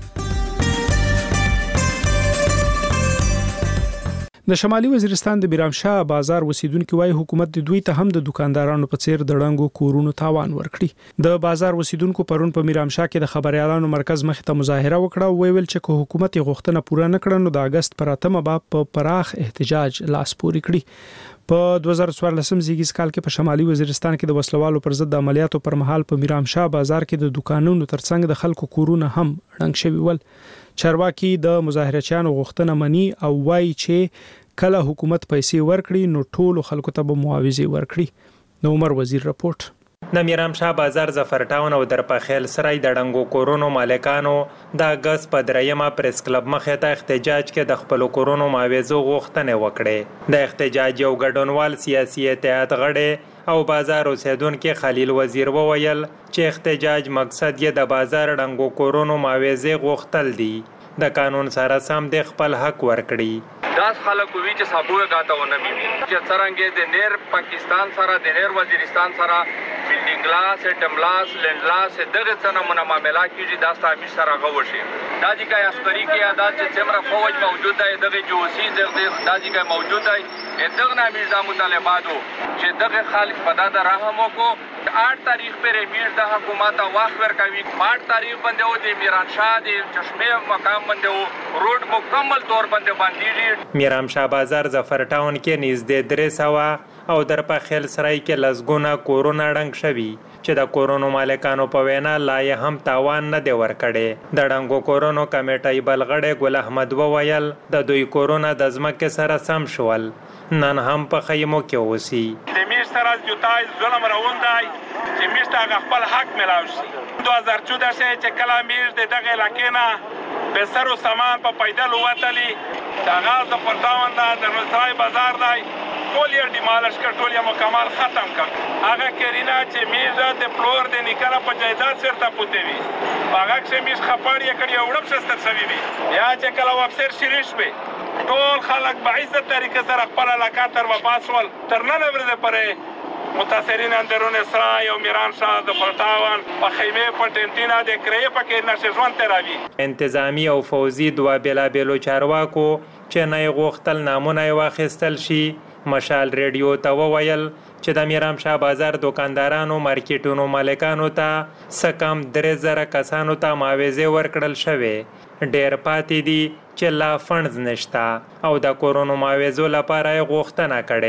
د شمالي وزیرستان د بیرامشاه بازار اوسیدونکو وايي حکومت د دوی ته هم د دکاندارانو په څیر د ړنګو کورونو تاوان ورکړي. د بازار اوسیدونکو پرون په میرامشاه کې د خبريالانو مرکز مخ ته مظاهره وکړه او ویل چې حکومت غوښتنه پوره نه کړي نو د اگست پر 8 په پراخ احتجاج لاس پوري کړي. په 2014 زیږیز کال کې په شمالي وزیرستان کې د وسلوالو پر ضد عملیاتو پر مهال په میرامشاه بازار کې د دکانونو ترڅنګ د خلکو کورونه هم ړنګ شوي ول. چارواکي د مظاهرچیانو غوښتنه مني او وایي چې کله حکومت پیسې ورکړي نو ټول خلکو ته به معاوضه ورکړي. نو عمر وزیر رپورت. د میرامشاه بازار ظفر ټاون او درپخیل سرای د ډنګو کورونو مالکانو د اگست په 3 پریس کلب مخې ته احتجاج کې د خپل کورونو معاوضه غوښتنه وکړه. د احتجاج یو ګډونوال سیاسي اتحاد غړي او بازار اوسیدونکو خلیل وزیر وویل چې احتجاج مقصد یې د بازار ډنګو کورونو معاوضه غوښتل دي. د قانون سره سم د خپل حق ورکړي. داس خلک وی چې صابوه غاته ونه مې چې څنګه د نیر پاکستان سره د نیر وزیرستان سره بلډینګ لاس ټملاس لندلاس دغه څنګه معاملات کیږي دا ستامي سره غوښي. دا چې کای عسکري کې عادت چې څومره فوج موجود دی دغه جوسي دغه دا چې موجود دی دغه نامي نظام طالبانو چې دغه خلک په داده رحم وکړو. 8 تاریخ پر امیر د حکومت واخ ورکوي. 8 تاریخ باندې و د میرانشاه د چشمه مقام باندې و روډ مکمل طور باندې باندې میرامشاه بازار ظفر ټاون کې نږدې 300 او درپخیل سرای کې لزګونه کورونه ډنګ شوي چې د کورونو مالکانو په وینا لا یې هم تاوان نه دی ورکړی. د ډنګو کورونو کمیټې بلغړې ګل احمد وویل د دوی کورونه د ځمکې سره سم شول، نن هم په خیمو کې اوسي. د میر سره جوتای ظلم روان دی چې میر ته خپل حق ملاوي شي. 2014 چې کله میر د دغه علاقې نه به سر او سامان په پیدل وتلی دا غاز د پرتاون د نصرای بازار دی ټول یې ډیمالش کړ، ټول یې مکمل ختم کړ. هغه کرینا چې میر د فلور د نکاله په جایداد سره پوتې وي هغه چې میر خپړ یې کړی وړم شستر سوي وي یا چې کله وفسر شریش به ټول خلک په عزت طریقې سره خپل علاقه تر وباسول تر نن ورځې پرې متاثرین اندرون اسرائیل او میرانشاه د پرتاون په خیمه په ټینټینا د کرې پکې نشژوند تراوی. انتظامی او فوزي دوا بېلابېلو چارواکو چې نه غوښتل نامونه واخیستل شي مشال ریډیو ته وویل چې د میرامشاه بازار دکاندارانو مارکیټونو مالکانو ته سکم 3000 کسانو ته معاوضه ورکړل شوې. ډېر پاتې دي چې لا فنډز نشته او د کورونو معاوضو لپاره غوښتنه کړې.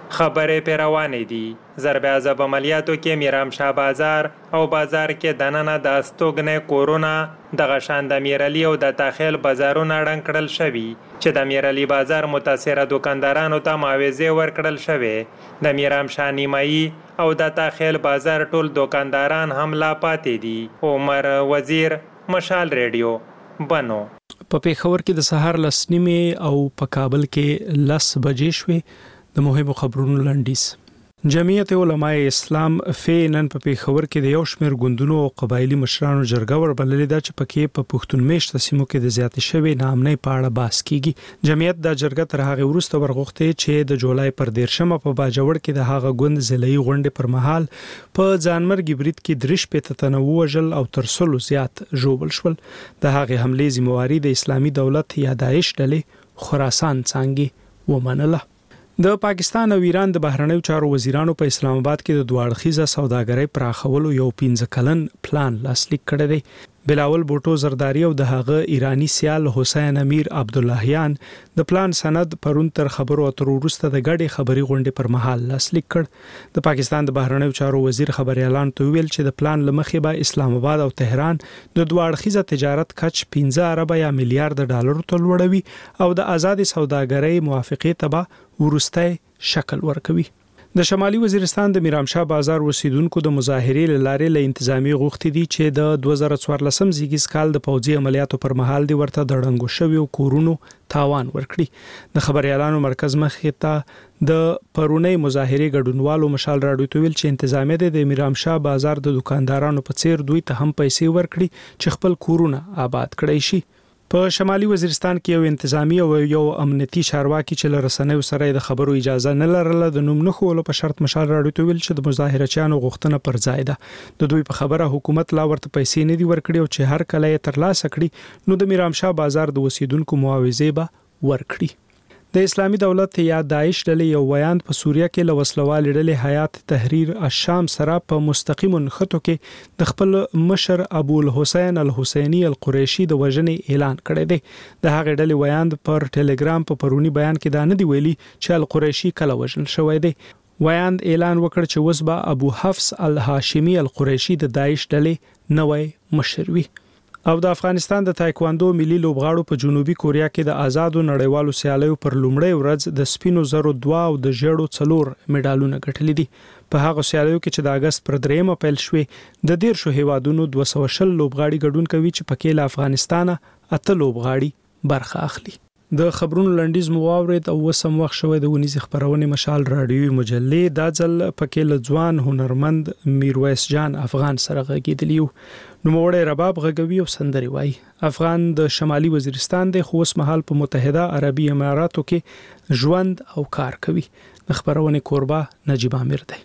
خبرې په روانې دي. ضرب عذاب عملیاتو کې میرام شاه بازار او بازار کې دننه د استوګنې کورونه دغه شان د میرعلي او د تاخیل بازارونه ړنګ کړل شوي چې د میرعلي بازار متاثره دکاندارانو ته معاوضې ورکړل شوې. د میرام شاه نیمایي او د تاخیل بازار ټول دکانداران هم لا پاتې دي. عمر وزیر، مشال ریډیو، بنو. په پیښور کې د سهار 10:30 او په کابل کې 10 بجې شوې. د مهمو خبرونو لنډیز. جمعیت علماء اسلام نن په پیښور کې د یو شمېر ګوندونو او قبایلی مشرانو جرګه وربللې ده چې پکې په پښتون میشته سیمو کې د زیاتې شوې ناامنۍ په اړه بحث کیږي. جمعیت دا جرګه تر هغه وروسته ورغوښتې چې د جولای پر 13 په باجوړ کې د هغه ګوند ضلعي غونډې پر مهال په ځانمرګي برید کې 3 تنه وژل او تر 100 زیات ژوبل شول. د هغه حملې ذمہواری د اسلامي دولت یا داعش ډلې خراسان څنګه ومنله. د پاکستان او ایران د بهرنیو چارو وزیرانو په اسلام آباد کې د دوه اړخیزه سوداګرۍ پراخولو یو 15 کلن پلان لاسلیک کړی دی. بلاول بوټو زرداری او د هغه ایرانی سیال حسین امیر عبداللهیان د پلان سند پرون تر خبرو اترو وروسته د غړي خبري غونډې پر مهال لاسلیک کړ. د پاکستان د بهرنیو چارو وزیر خبري اعلان ویل چې د پلان لمخې به اسلام آباد او تهران د دوه اړخیزه تجارت کچ 15 ارب یا میلیارډ ډالر ته لوړوي او د آزاد سوداګرۍ موافقه ته ورسته شکل ورکوي. د شمالي وزیرستان د میرامشاه بازار اوسیدونکو د مظاهرې لارې له انتظامی غوښتي دي چې د 2014 زیږیز کال د پوځي عملیاتو پر مهال دی ورته د ړنګو شویو کورونو تاوان ورکړي. د خبري اعلانو مرکز مخې ته د پرونی مظاهرې ګډونوالو مشال راډیو ته ویل چې انتظامیه د میرامشاه بازار د دکاندارانو په څیر دوی ته هم پیسې ورکړي چې خپل کورونه آباد کړي شي. په شمالي وزیرستان کې یو انتظامی او یو امنیتي چارواکي چې لرسنیو سره د خبرو اجازه نه لرله د نوم نه خولو په شرط مشال راډیو ته ویل چې د مظاهرچیانو غوښتنه پر ځای ده. د دوی په خبره حکومت لا ورته پیسې نه دی ورکړي او چې هر کله یې ترلاسه کړي نو د میرامشاه بازار د اوسیدونکو معاوضې به ورکړي. د اسلامي دولت یا داعش ډلې یو ویاند په سوریه کې له وسلوال ډلې حیات تحریر الشام سره په مستقیم نښتو کې د خپل مشر ابو الحسین الحسینی القریشی د وژنې اعلان کړی دی. د هغې ډلې ویاند پر ټلګرام په پرونی بیان کې دا نه دی ویلي چې القریشی کله وژل شوی دی. ویاند اعلان وکړ چې اوس به ابو حفص الهاشمی القریشی د داعش ډلې نوې مشر وي. او د افغانستان د تایکواندو ملي لوبغاړو په جنوبي کوریا کې د آزادو نړیوالو سیالیو پر لومړۍ ورځ د سپینو زرو 2 او د ژړو 4 میډالونه ګټلي دي. په هغه سیالیو کې چې د اگست پر 3 پیل شوې د 13 هیوادونو 220 لوبغاړي ګډون کوي چې پکې له افغانستانه 8 لوبغاړي برخه اخلي. د خبرونو لنډیز مو واورید او وسم وخت شوی د ونیز خبرونه مشال رادیوي مجلې د ځل پکې له ځوان هنرمند میرویس جان افغان سره غږیدلیو. نو موړې رباب غږوي او سندري وای. افغان د شمالي وزیرستان د خوس محل په متحده عربي اماراتو کې ژوند او کار کوي. د خبرونه کوربه نجیب امیر دی.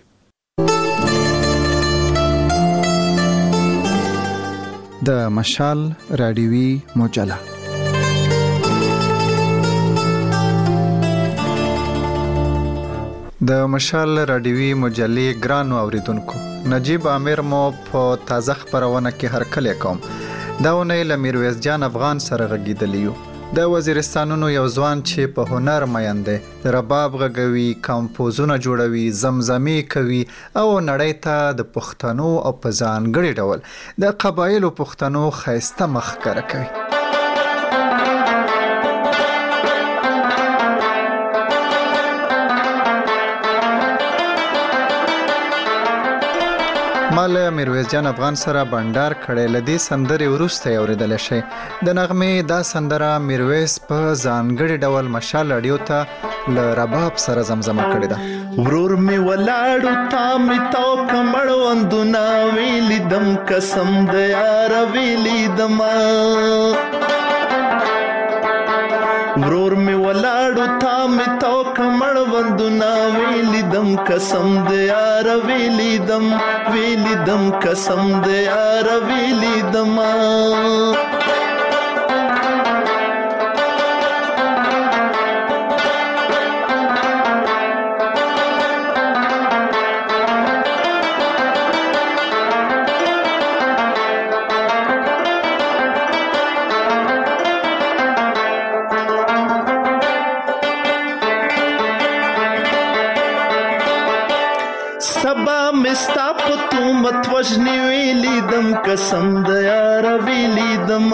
د مشال رادیوي مجله د مشال رادیوي مجلې ګرانو اوریدونکو، نجیب امیر مو په تازه خبرونه کې هرکلی کوم. دا ونې له میرویس جان افغان سره غږیدلیو. د وزیرستانونو یو ځوان چې په هنر مین دی، رباب غږوي، کمپوزونه جوړوي، زمزمې کوي او نړۍ ته د پښتنو او په ځانګړي ډول د قبایلو پښتنو ښایسته مخ ښکاره کوي. مال میرویس جان افغان سره بندر کړي لدی سندري ورسته اوریدل شي. د نغمه دا سندره میرویس په ځانګړي ډول مشال اډیو ته ل رباب سره زمزمه کړي ده. ورور می ولاړو تا می تو کمړ وندنا ویلی دم قسم د یار ویلی دم. ورور می ولاړو تا می تو کمړ وندنا ویلی دم قسم د یار ویلی دم ویلی دم قسم د یار ویلی دم. متوجنی ویلی دم قسم د یار ویلی دم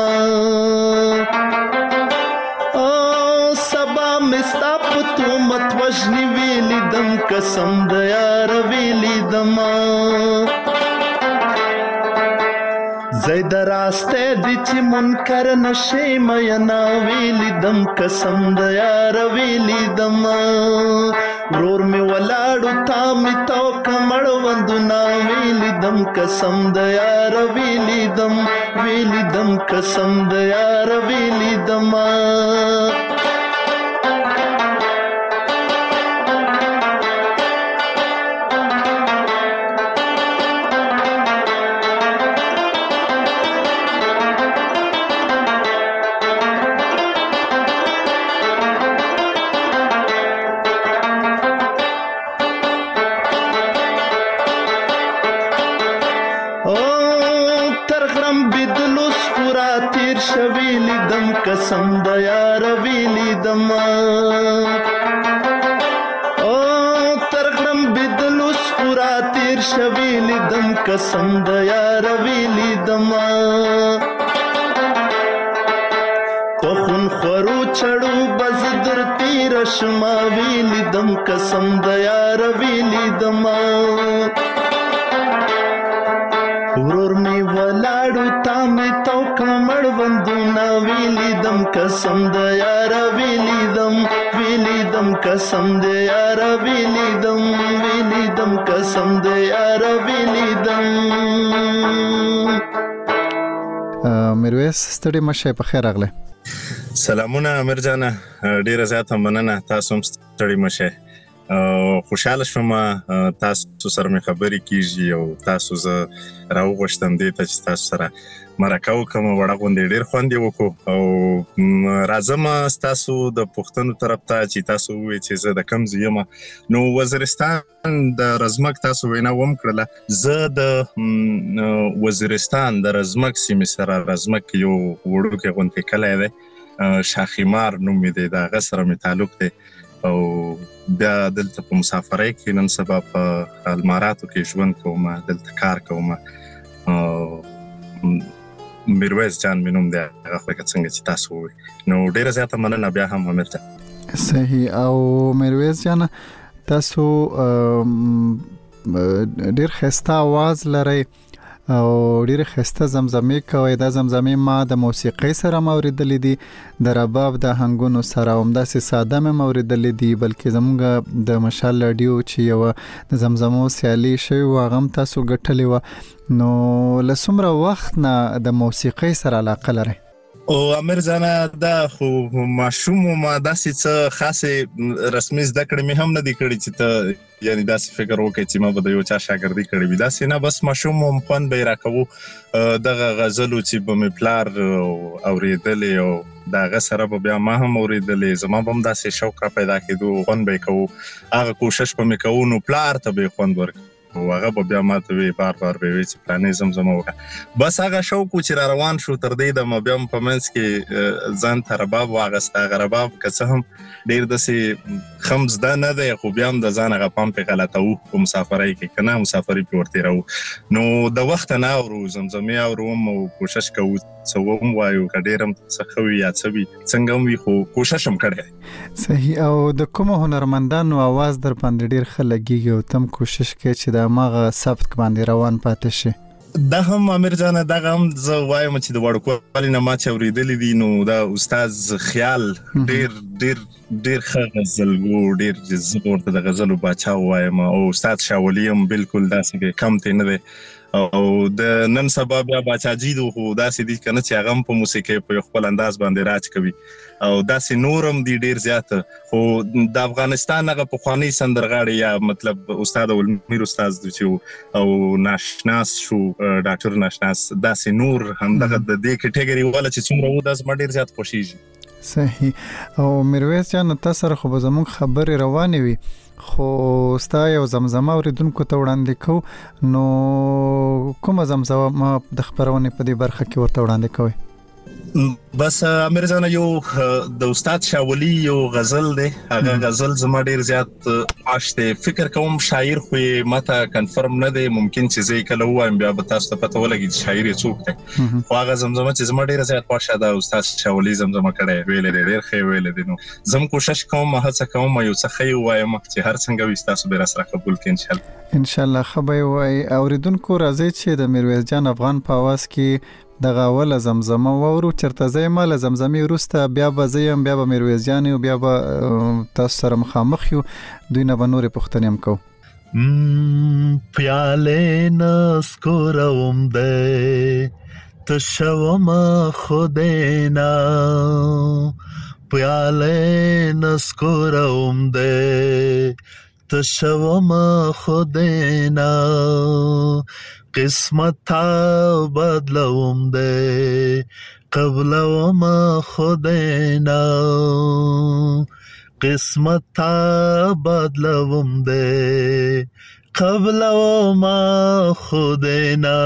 سبا مستا پتو متوجنی ویلی دم قسم د یار ویلی دم زید راسته دی چې منکر نشي مینا ویلی دم قسم د یار ویلی دم ورور می ولاړو تا می تو کمړ وندنا ویلی دم قسم د یار ویلی دم قسم د یار ویلی دم ویلی دم قسم د یار ویلی دم ترغم بدلو سپورا تیر شویلی دم قسم د یار ویلی دم پخون خورو چړو بز در تیر شما ویلی دم قسم د یار ویلی دم ورور می ولاړو تا می تو کمړ وندونه ویلی دم قسم د یار ویلی دم قسم د یار ویلی دم قسم د یار ویلی دم میرویس ستړي مشه په خیر راغله. سلامونه امیر جان، ډیره زیاته مننه، تاسو هم ستړي مشه. خوشاله شوم تاسو سره مې خبرې کیږي او تاسو زه راوغوښتم دې ته چې تاسو سره مرکه وکړم. وړه غونډې ډېر خوند یې وکړو او راځم ستاسو د پوښتنو طرف ته چې تاسو ووایئ چې زه د کوم ځای یم. نو وزیرستان د رزمک تاسو وینا وکړله. زه د وزیرستان د رزمک سیمې سره رزمک یو وړوکی غونډې کلی دی، شاخیمار نوم یې دی، د هغه سره مې تعلق دی او بیا دلته په مسافرۍ کې نن سبا په الماراتو کې ژوند کوم، دلته کار کوم. میرویس جان مې نوم دی، هغه لکه څنګه چې تاسو ووایئ. نو ډېره زیاته مننه بیا هم امیر جان. صحیح. او میرویس جان تاسو ډېر ښایسته आवाज لرئ او ډېر ښایسته زمزمې کوي. دا زمزمې ما د موسیقۍ سره موریدلې دي، د رباب د هنګونو سره هم داسې ساده مې موریدلې دي، بلکې زموږ د مشال رادیو چې یو د زمزمو سیالي شوی و هغه هم تاسو ګټلې و. نو له څومره وخت نه د موسیقۍ سره علاقه لرئ؟ او امیر جانا دا خو ماشوم ما داسې څه خاصه رسمي زده کړې مې هم نه دي کړې چې ته یعنی داسې فکر وکړې چې ما به د یو چا شاګردي کړې وي، داسې نه. بس ماشوم هم خوند به یې راکوو، دغه غزلو چې به مې پلار اورېدلې او د هغه سره به بیا ما هم اورېدلې، زما به هم داسې شوق را پیدا کېدو، خوند به یې کوو، هغه کوشش به مې کوو نو پلار ته به یې خوند ورکوو او هغه به بیا ما ته وی بار به وی چې پلانې زمزمه وکړه. بس هغه شوق چې را روان شو تر دې د ما بیا په منځ کې ځان ته رباب واغسته. هغه رباب که څه هم ډېر داسې ښه زده نه دی خو بیا هم د ځان هغه پام پرې غلطوو په مسافرۍ کې، که نه مسافرۍ پرې ورتېروو. نو د وخته نه اورو، زمزمې اورو او کوشش کوو څه ووایو، که ډېر هم څه ښه وي یا څه وي څنګه هم وي خو کوشش هم کړی. صحیح. او د کومو هنرمندانو اواز در باندې ډېر ښه لګېږي او تم کوشش کوي چې د هماغه سبک باندې روان پاتې شي؟ دا هم امیر جان دغه هم زه وایم چې د وړوکوالي نه ما چې اورېدلي دي نو دا استاد خیال ډېر ښه غزلګو، ډېر زه ورته د غزلو باچا وایم او استاد شاولي هم بالکل داسې کم تی نه دی او د نن سبا بیا باچاجي دو خو داسې دي که نه چې هغه هم په موسیقۍ په خپل انداز باندې راج کوي او داسې نور هم دي ډېر زیاته. خو د افغانستان هغه پخوانی سندرغاړي یا مطلب استاد اولمیر استاد چې او ناشناس شو ډاکټر ناشناس، داسې نور همدغه د دې کټګوري والا چې څومره و داس ما ډېر زیات خوښیږي. صحیح. او میرویس جان تاسو سره خو به زموږ خبرې روانې وي خو ستا یو زمزمه اوریدونکو ته وړاندې کوو، نو کومه زمزمه د خبرونې په دې برخه کې ورته وړاندې کوئ؟ بس امیر جان یو د استاد شاولی یو غزل دی هغه غزل زما ډیر زیات عاشته فکر کوم شاعر خو ماته کنفرم نه دی ممکن چې زه کله وایم بیا به تاسو ته پته ولګي شاعر څوک دی خو هغه زمزمه چې زما ډیر زیات خوښه ده استاد شاولی زمزمه کړي ویل ډیر ښه ویل دي نو زم کوشش کوم هڅه کوم یو څه خې وایم چې هر څنګه وي تاسو به سره قبول کړئ ان شاء الله خبر وای اوریدونکو راځي چې د میرویس جان افغان په आवाज کې دغه ول زمزمه وورو چرته زې مال زمزمي روسته بیا به زیم بیا به میرویس جان او بیا به تاسو سره مخامخ یو دوی نه بنوري پښتنیم کو پیاله نسکوروم ده تشوم خودینا پیاله نسکوروم ده تشوم خودینا قسمت بدلوم ده قبلوم خودینا قسمت بدلوم ده قبلوم خودینا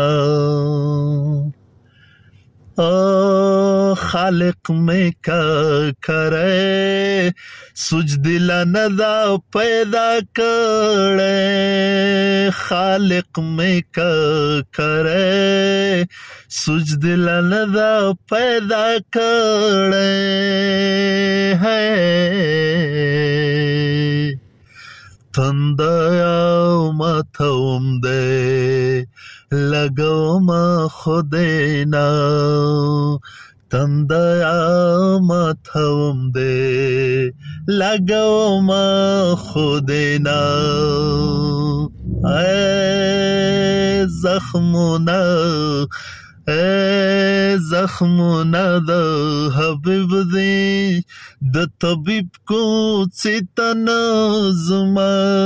خالق میں کیا کرے سجدل ندا پیدا کرے خالق میں کیا کرے سجدل ندا پیدا کرے ہے تندیا ماتھوم دے لگوم خودینا تندیا ماتھوم دے لگوم خودینا اے زخمونا زخمونا د حبیب دی د طبیب کو چیتنا زما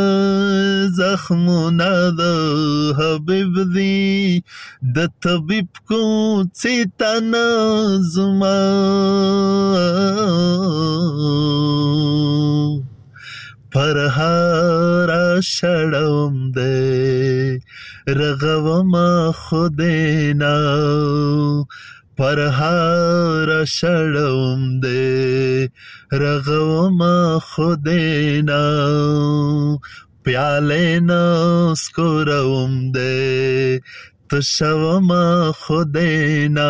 زخمونا د حبیب دی د طبیب کو چیتنا زما پرهارا شړوم دے رغوم خودینا پرهارا شړوم دے رغوم خودینا پیاله نسکوروم دے تشوم خودینا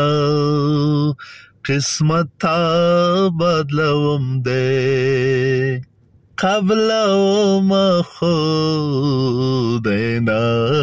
قسمت بدلوم دے قبلوم خودینا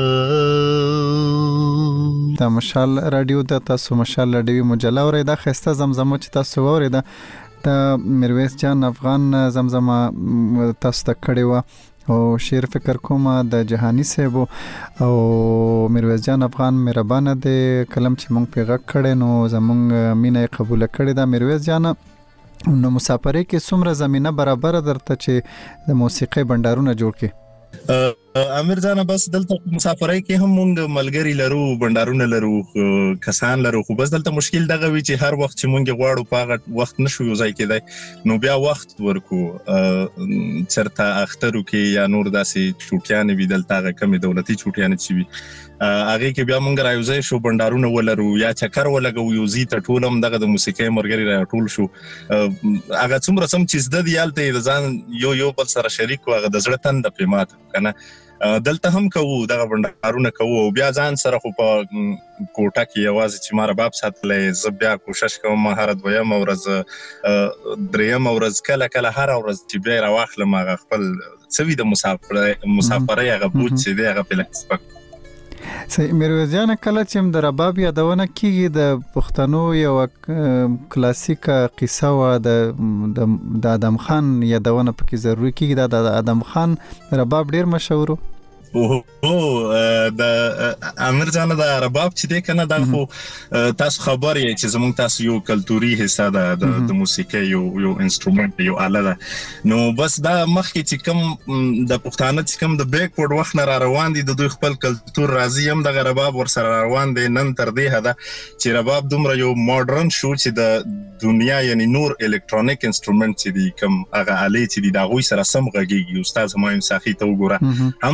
د مشال رادیو د تاسو مشال رادیو مجله اوري د خسته زمزمه چې تاسو اوري د میرویس جان افغان زمزمه تاسو ته کړی و او شعر فکر کوم د جهانی صاحب او میرویس جان افغان مهربانه د کلم چې مونږ پیغه کړي نو زمونږ مینه قبول کړي دا میرویس جان نو مسافرې کې څومره زمينه برابر درته چې د موسیقي بندرونه جوړ کړي امیر جان بس دلته مسافرای کې هم مونږ ملګری لرو بندرونه لرو کسان لرو خو بس دلته مشکل دغه وی چې هر وخت چې مونږ غواړو په وخت نشو یو ځای کېدای نو بیا وخت ورکو چرته اخترو کې یا نور داسې چوټیان وی دلته کمی دولتي چوټیان چې وی هغه کې بیا مونږ راوځي شو بندرونه ولرو یا چکر ولګو یو زی ته ټولم دغه د موسیقي مرګري را ټول شو هغه څومره سم چې د یالته ځان یو بل سره شریک هغه د زړه تند په مات کنه دلته هم کوو دغه بندرونه کوو بیا ځان سره خو په کوټه کې یوازې چې مار باب ساتلې ز بیا کوشش کوم مهارت ویم ورځ دریم ورځ کله هر ورځ چې بیا راوخلم هغه خپل څوی د مسافرۍ هغه بوج چې دی هغه په لکسپک صحیح میرویس جان کله چې د رباب یادونه کیږي د پښتنو یو کلاسیک قصه و د آدم خان یادونه پکې ضروري کیږي د آدم خان رباب ډیر مشهور او د امیر جان د رباب چې دی کنه دا خو تاسو خبر یې چې زموږ تاسو یو کلتوري حصہ ده د موسیقي یو انسټرومنت یو آله ده نو بس دا مخکې چې کوم د پښتانه چې کوم د بیکورډ وخت نه روان دي د دوی خپل کلتور راځي هم د رباب ورسره روان دي نن تر دې هدا چې رباب دومره یو ماډرن شو چې د دنیا یعنی نور الکترونیک انسټرومنت چې دی کوم هغه آله چې دی دا غوي سره سم غږیږي استاد همایون ساخی ته وګوره هم دا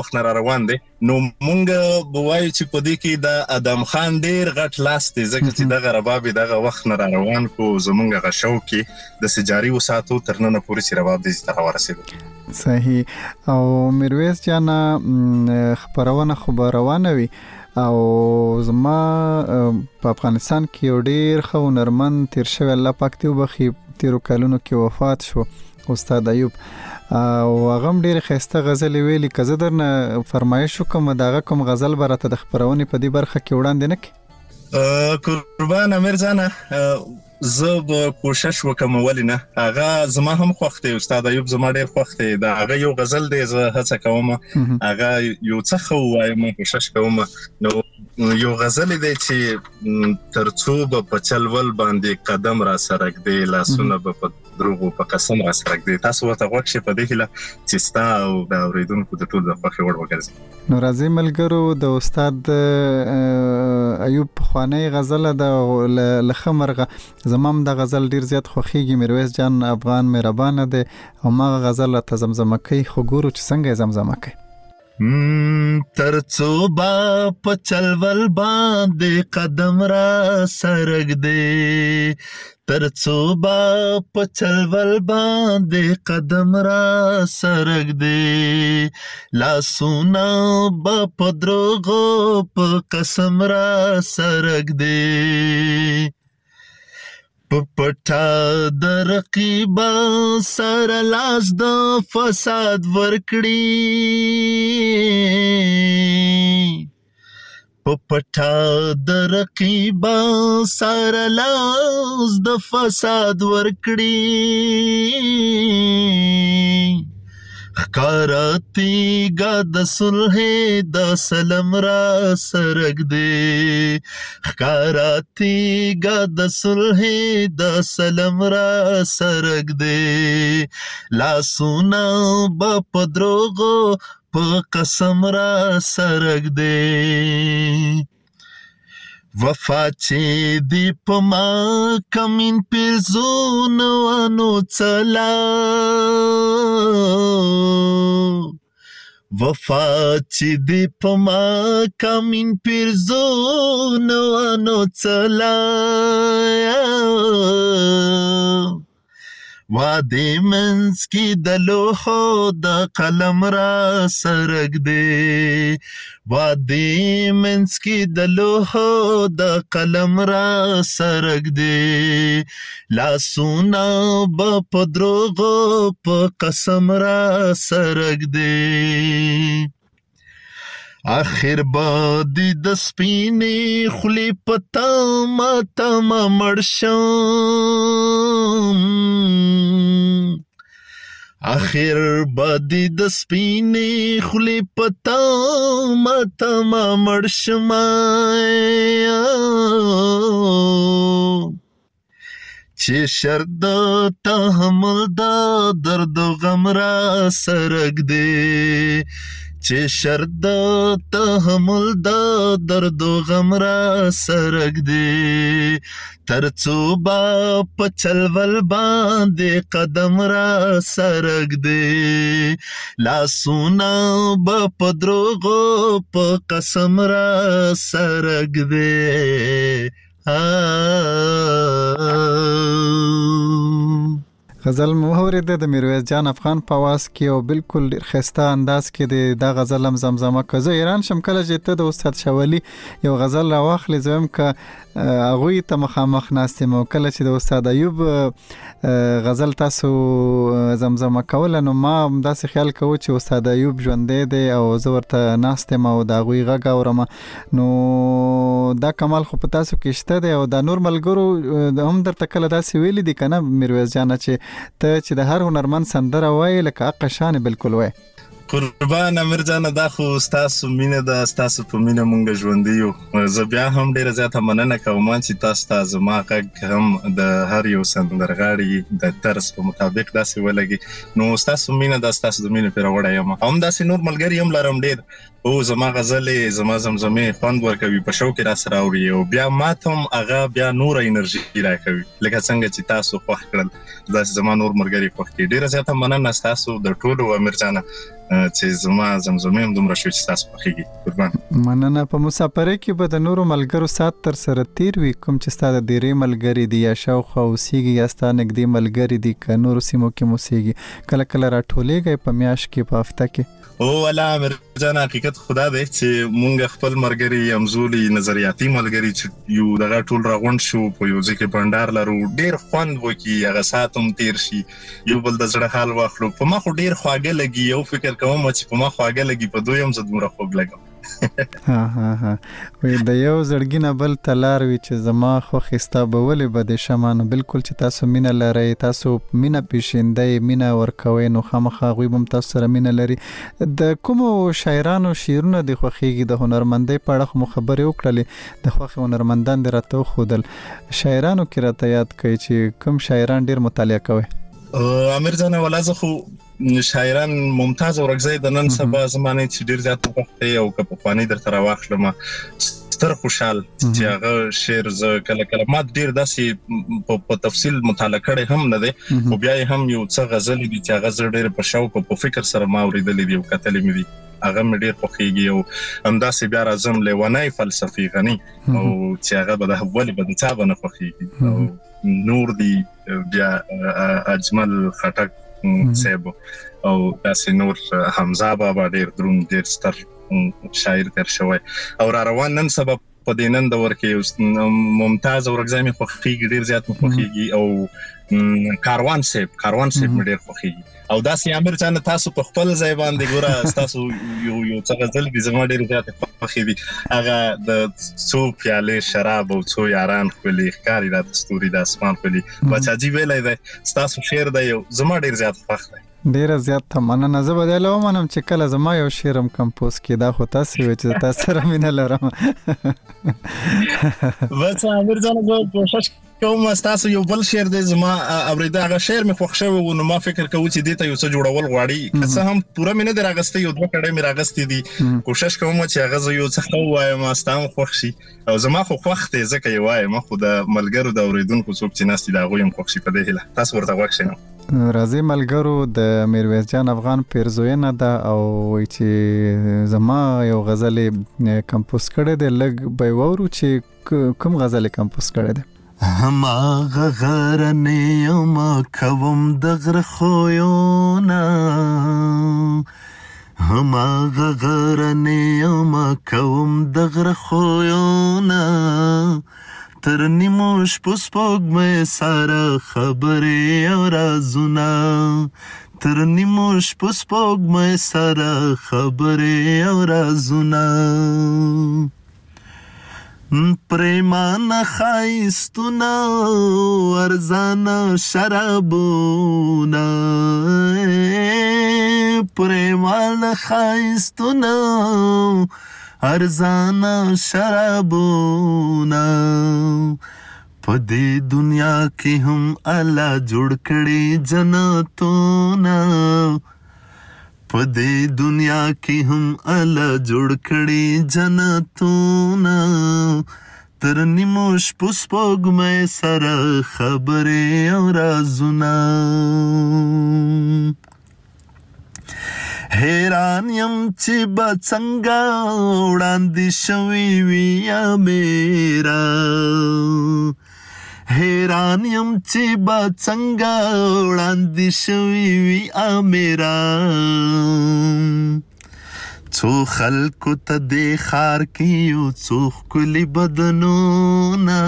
وخت نه روان دی نو مونږ بوایو چې په دې کې د ادم خان ډیر غټ لاس دی ځکه چې دغه رباب دغه وخت نه روان کو زمونږ غشو کې د سجاري وساتو تر نن پورې چې رباب دې تر ورسېد. صحیح. او میرویس جان خبرونه روانه وي او زما په افغانستان کې یو ډیر ښه هنرمند تیر شوی الله پاک دې وبخي تیرو کلونو کې وفات شو استاد ایوب او هغه ډیر ښایسته غزل ویلي که زه درنه فرمایش وکم دغه کوم غزل به راته د خپرونې په دې برخه کې وړاندې نه کړې؟ قربان امیر جانه زه به کوشش وکم ولې نه هغه زما هم خوښ دی استاد ایوب زما ډیر خوښ دی د هغه یو غزل دی زه هڅه کوم هغه یو څه خو وایم کوشش کوم نو یو غزل دی چې ترڅو په چلول باندې قدم را سرک دی لاسونه په دروغو په قسم را سرک دی تاسو ورته غوښ شي په دې هله چې ستا او د اوریدونکو د ټول د خوښي وړ وګرځي. نو راځي ملګرو د استاد ایوب پخوانی غزل د لخمرغه زمام د غزل ډیر زیات خوخیږي میرویس جان افغان مهربان دی او ما غزل ته زمزمه کوي خو ګورو چې څنګه زمزمه کوي. ترڅو با په چلول باندې قدم را سرک دی ترڅو با په چلول باندې قدم را سرک دی لاسونه با په دروغو په قسم را سرک دی پپټا د رقیبا سره لاس د فساد ورکړي پپټا د رقیبا سره لاس د فساد ورکړي خکارتی گا د صلح د سلام را سرک دی خکارتی گا د صلح د سلام را سرک دی لاسونا با پدروغو په قسم را سرک دی وفا چې دی په ما کمین پیرزون وانو چلا وفا چې دی په ما کمین پیرزون وانو چلا وادي منس کی د لوحو د قلم را سرک دی وادي منس کی د لوحو د قلم را سرک دی لاسونا با پدروغو په قسم را سرک دی آخر بادی د سپینې خلی پتا ماتا ما مرشم آخر بادی د سپینې خلی پتا ماتا ما مرشم چې شرد تحمل دا درد و غم را سرک دی چې شرد تحمل دا درد و غم را سرک دی ترڅو با په چلول باندې قدم را سرک دی لاسونه با په دروغو په قسم را سرک دی غزل مو اورېده د میرویس جان افغان په आवाज کې او بالکل ډیر ښایسته انداز کې د غزل هم زمزمه کوي ایران شم کله چې ته د استاد شوالي یو غزل راوخلې زم ک هغه ته مخامخ ناستم او کله چې د استاد ایوب غزل تاسو زمزمه کول نو ما داسې خیال کوم چې استاد ایوب ژوندې دی او زه ورته ناستم او دا غوي غږ اورم نو دا کمال خو په تاسو کې شته دی او دا نور ملګرو هم درته کله داسې ویلي دي کنه میرویس جان چې ته چې د هر هنرمند سندره وای لکه اقشان بالکل وای قربان امیر جان دا خو تاسو مینه د تاسو په مینه مونږ ژوند یو زه بیا هم ډیره زیاته مننه کوم چې تاسو ما غږ هم د هر یو سندرغاړي د طرز په مطابق داسې ولګي نو تاسو مینه د تاسو د مینه پر وړه یم هم داسې نور ملګری هم لرم ډیر او زما غزلې زما زمزمې خوند ورکوي په شو کې را سره اوري او بیا ماتم هغه بیا نور انرژي راکوي لکه څنګه چې تاسو خوښ کړل دا زما نور مرګري خوښ کړي. ډیره زیاته مننه تاسو د ټولو امیر جان چې زما زمزمې هم دومره شو چې تاسو خوښیږي. قربان مننه. په مسافرۍ کې به د نورو ملګرو سات تر سره تیر وي کوم چې ستاسو د ډیرې ملګري دي یا شاوخوا اوسېږي یا ستاسو نږدې ملګري دي که نورو سیمو کې موسېږي کله کله راټولېږئ په میاشت کې په هفته کې؟ او الله امیر جان حقیقت خدا دی چې مونږ خپل مرګري امزولي نظریاتي ملګري چې یو دغه ټول راغونډ شو په یو ځکه بندر لرو ډیر خوند وکي هغه ساتم تیر شي یو بل د زړه حال واخلو. په ما خو ډیر خواږه لګي یو فکر کوم چې په ما خواږه لګي په دویم زدمره خوږ لګم. ها وي د یو زړګینه بل تلار وی چې زما خو خستا به ولې بده شمانو بالکل چې تاسو مینه لرئ تاسو مینه پیښیندئ مینه ورکوي نو خامخا غوي بم تاسو سره مینه لري. د کوم شاعرانو شعرونه د خوخيږي د هنرمندۍ په اړه مو خبرې وکړلې د خوخي هنرمندان د راته خودل شاعرانو کې راته یاد کړئ چې کوم شاعران ډیر مطالعه کوي؟ امیر جان ولازه خو شاعران ممتاز اورګزی د نن سبا زمانه چې ډیر زیات وخت او په خواني در تر واخلم ستر خوشحال چې هغه شعر ز کله کله ما ډیر داسې په تفصیل مطالعه کړي هم نه دي او بیا هم یو څه غزل دي چې هغه ډیر په شوق په فکر سره ما اوریدلې دي او کتلې مې دي هغه مې ډیر خوښیږي او همداسې بیا راځم لیوانای فلسفي غني او چې هغه به د ولې به د چا باندې خوښیږي او نور دی بیا اجمل خټک سیب او داسې نور حمزه بابا ډیر درون ډیر ستر شاعر تر شوی او را روان نن سبب په دینن د ورکه ممتاز اورګزی مې خوښیږي ډیر زیات مې خوښیږي او کاروان سیب مې ډیر خوښیږي او داسې امیر جان تاسو په خپل ځای باندې ګوره تاسو یو څه غزل دي زما ډیر زیات خوښیږي هغه د څو پیالې شراب او څو یاران خولي ښکاری د ستوري د اسمان خولي بچاجي ویلای دی تاسو شعر دی زما ډیر زیات خوښ دی. ډیر زیات مننه. زه به دلته ومنم چې کله زما یو شعرم کمپوز کې دا خو تاسو وی چې تاسو سره مینه لرم. وڅ امیر جان زه کوشش کوم تاسو یو بل شعر دی زما اوریدا هغه شعر مې خوښ شوی و نو ما فکر کوم چې دته یو څه جوړول غواړي که څه هم پوره مې نه دراغستې یو دوه کړه مې راغستې دي کوشش کوم چې هغه یو څه خو وایم استام خوښ شي او زما خو خوښ ته ځکه یو وایم خو د ملګرو د اوریدونکو څوک چې ناستي دا غویم خوښ شي په دې هله تاسو ورته وښینم. راځي ملګرو د میرویس جان افغان پیرزوینه ده او چې زما یو غزل کمپوز کړی دی لګ به وورو چې کوم غزل کمپوز کړی دی؟ هما غغرنه ما کوم دغره خویونه هما غغرنه ما کوم دغره خویونه تر نیمو شپو سپوږمۍ سره خبرې او رازونه تر نیمو شپو سپوږمۍ سره خبرې او رازونه پریمانه خایستونه ارزانه شرابونه پریمانه خایستونه ارزانه شرابونه په دې دنیا کې هم الله جوړ کړي جنتونه په دې دنیا کې هم الله جوړ کړي جنتونه تر نیمو شپو سپوږمۍ سره خبرې او رازونه حیران یم چې به څنګه وړاندې شوي وي یا میرا حیران یم چې به څنګه وړاندې شوي وي امیرا څو خلکو ته دې ښار کې یو څو ښکلي بدنونه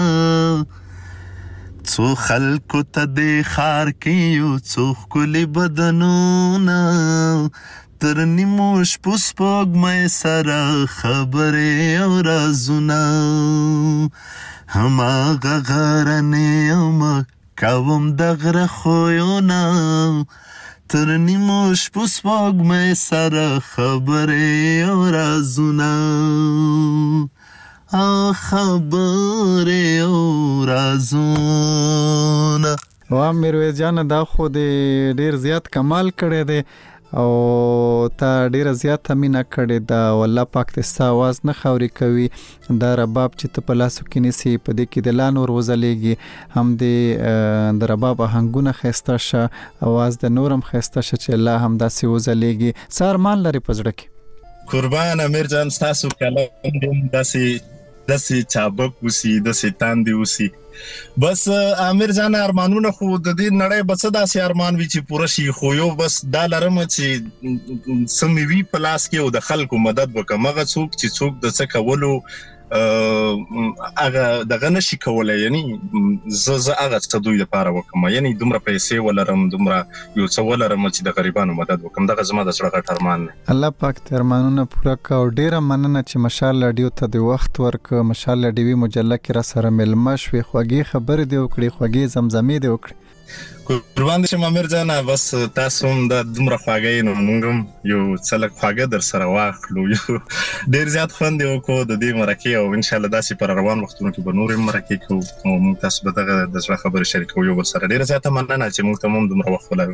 څو خلکو ته دې ښار کې یو څو ښکلي بدنونه تر نیمو شپو سپوږمۍ سره خبرې او رازونه هماغه غرنې ما کوم د غره خویونه تر نیمو شپو سپوږمۍ سره خبرې او رازونه خبرې او رازونه. میرویس جان دا خو دې ډیر زیات کمال کړی دی او تا ډیره زیاته مینا کړې دا والله پاک ته ستا आवाज نه خوري کوي دا رباب چې ته په لاسو کې نسی په دې کې د لانور وزلېږي هم د رباب هنګونه خسته شه आवाज د نورم خسته شه چې الله هم داسې وزلېږي سارمان لري پزړه کې قربان امیر جان تاسو کلام داسې چابک وسی داسې تاندې وسی بس امیر جان ارمانونه خو د دې نړۍ بس داسې ارمان وی چې پوره شي خو یو بس دا لرم چې سمې وی پلاس کې او د خلکو مدد وکړم هغه څوک چې څوک د څه کولو هغه دغه نشي کولای یعنی زه هغه څه دوی لپاره وکم یعنی دومره پیسې ولرم دومره یو څه ولرم چې د غریبانو مدد وکم دغه زما د سره غټ ارمان دی الله پاک ته ارمانونه پوره کا او ډیره مننه چې مشال رادیو ته د وخت ورک مشال رادیو مجله کې را سره ملما شوي خوږی خبر دی وکړي خوږی زمزمې دی وکړي قربان شم امیر جان بس تاسو هم د دومره خواږی نو موږ یو څلک خواږه در سره واخلو یو ډیر زیات خوند یو کو د دې مرکه او ان شاء الله داسې پر روان وختونو کې به نور مرکه کوو او موږ تاسو به دغه د ځواب خبرې شریکو یو بل سره ډیر زیات مننه چې موږ ته هم دومره وخت ولرو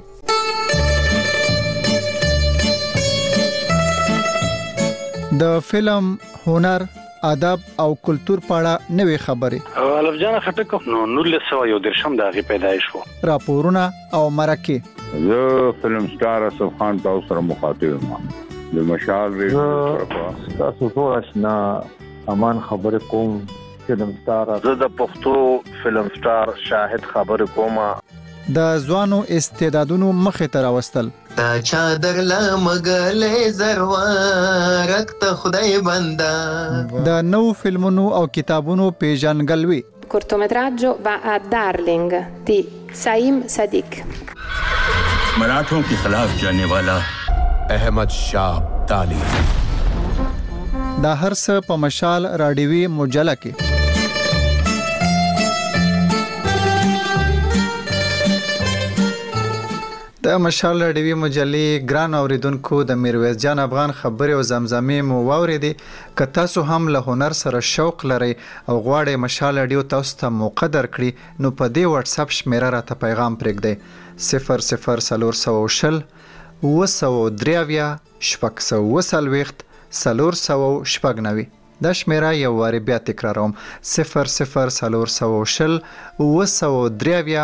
د فلم هنر ادب او کلچر پاړه نوې خبرې الف جان خټک نو 1913 د غي پیدایش وو راپورونه او مرکه زه فلم سٹار اسف خان تاسو سره مخاطب یم د مشال ریډیو تاسو ټول آشنا امان خبر کوم فلم سٹار زه د پښتو فلم سٹار شاهد خبر کوم د ځوانو استعدادونو مخه ته راوستل تا چادر لمغلې زروارک ته خدای بندا د نو فلمونو او کتابونو پیژنګلوي cortometraggio va a Darling di Saim Sadiq मराठों के खिलाफ जाने वाला अहमद शाह अब्दाली دا هر څه په مشال رادیوي مجله کې د مشال رادیوي مجلې ګران اوریدونکو د میرویس جان افغان خبرې او زمزمې مو واوریدې که تاسو هم له هنر سره شوق لرئ او غواړئ مشال رادیو تاسو ته موقع درکړي نو په دې واتس اپ شمیره راته پیغام پرېږدئ 0040 223 شپږ 490 دا شمیره یو واری بیا تکراروم 0040 223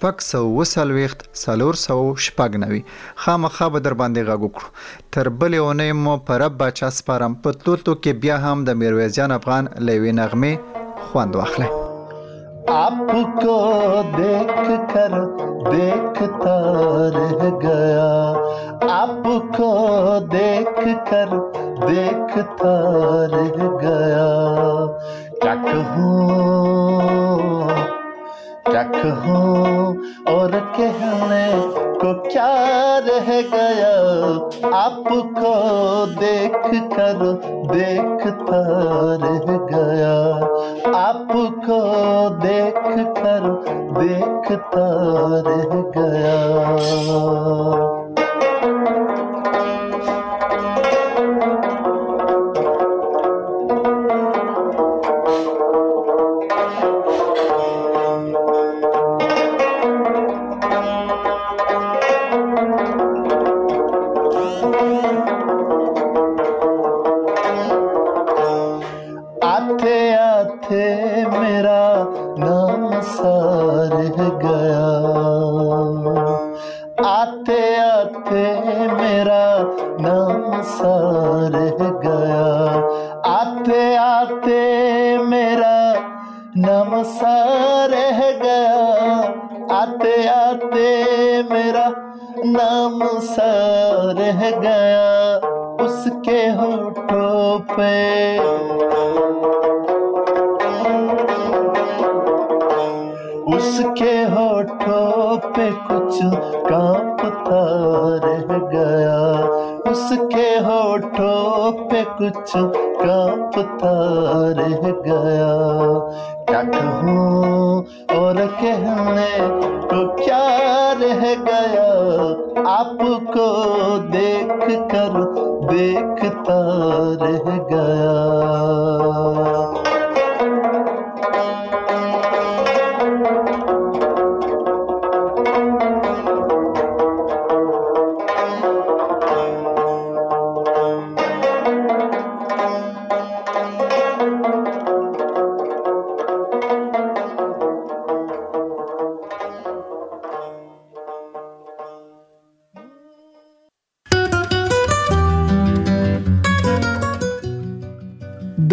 شپږ خامخا به در باندې غږ وکړو تر بلې اونۍ مو په رب باچا سپارم په توتو کې بیا هم د میرویس جان افغان له یوې نغمې خوند واخلئ आपको देख कर देखता रह गया आपको देख कर देखता रह गया क्या कहूँ और कहने को क्या रह गया आपको देख कर देखता रह गया आपको देख कर देखता रह गया उसके होठों पे कुछ कांपता रह गया उसके होठों पे कुछ कांपता रह गया क्या कहूँ और कहने को क्या रह गया आपको देख कर देखता रह गया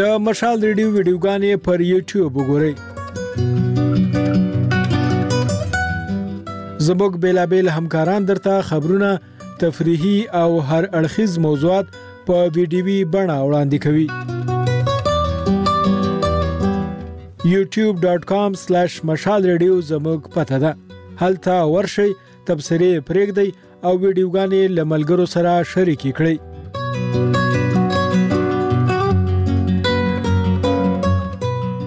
د مشال ریډیو ویډیوګانې پر یوټیوب وګورئ. زموږ بیلابیل همکاران درته خبرونه، تفریحي او هر اړخیز موضوعات په ویډیوي بڼه وړاندې کوي. youtube.com/مشال ریډیو زموږ پته ده. هلته ورشئ، تبصرې پرېږدئ او ویډیوګانې له ملګرو سره شریکې کړئ.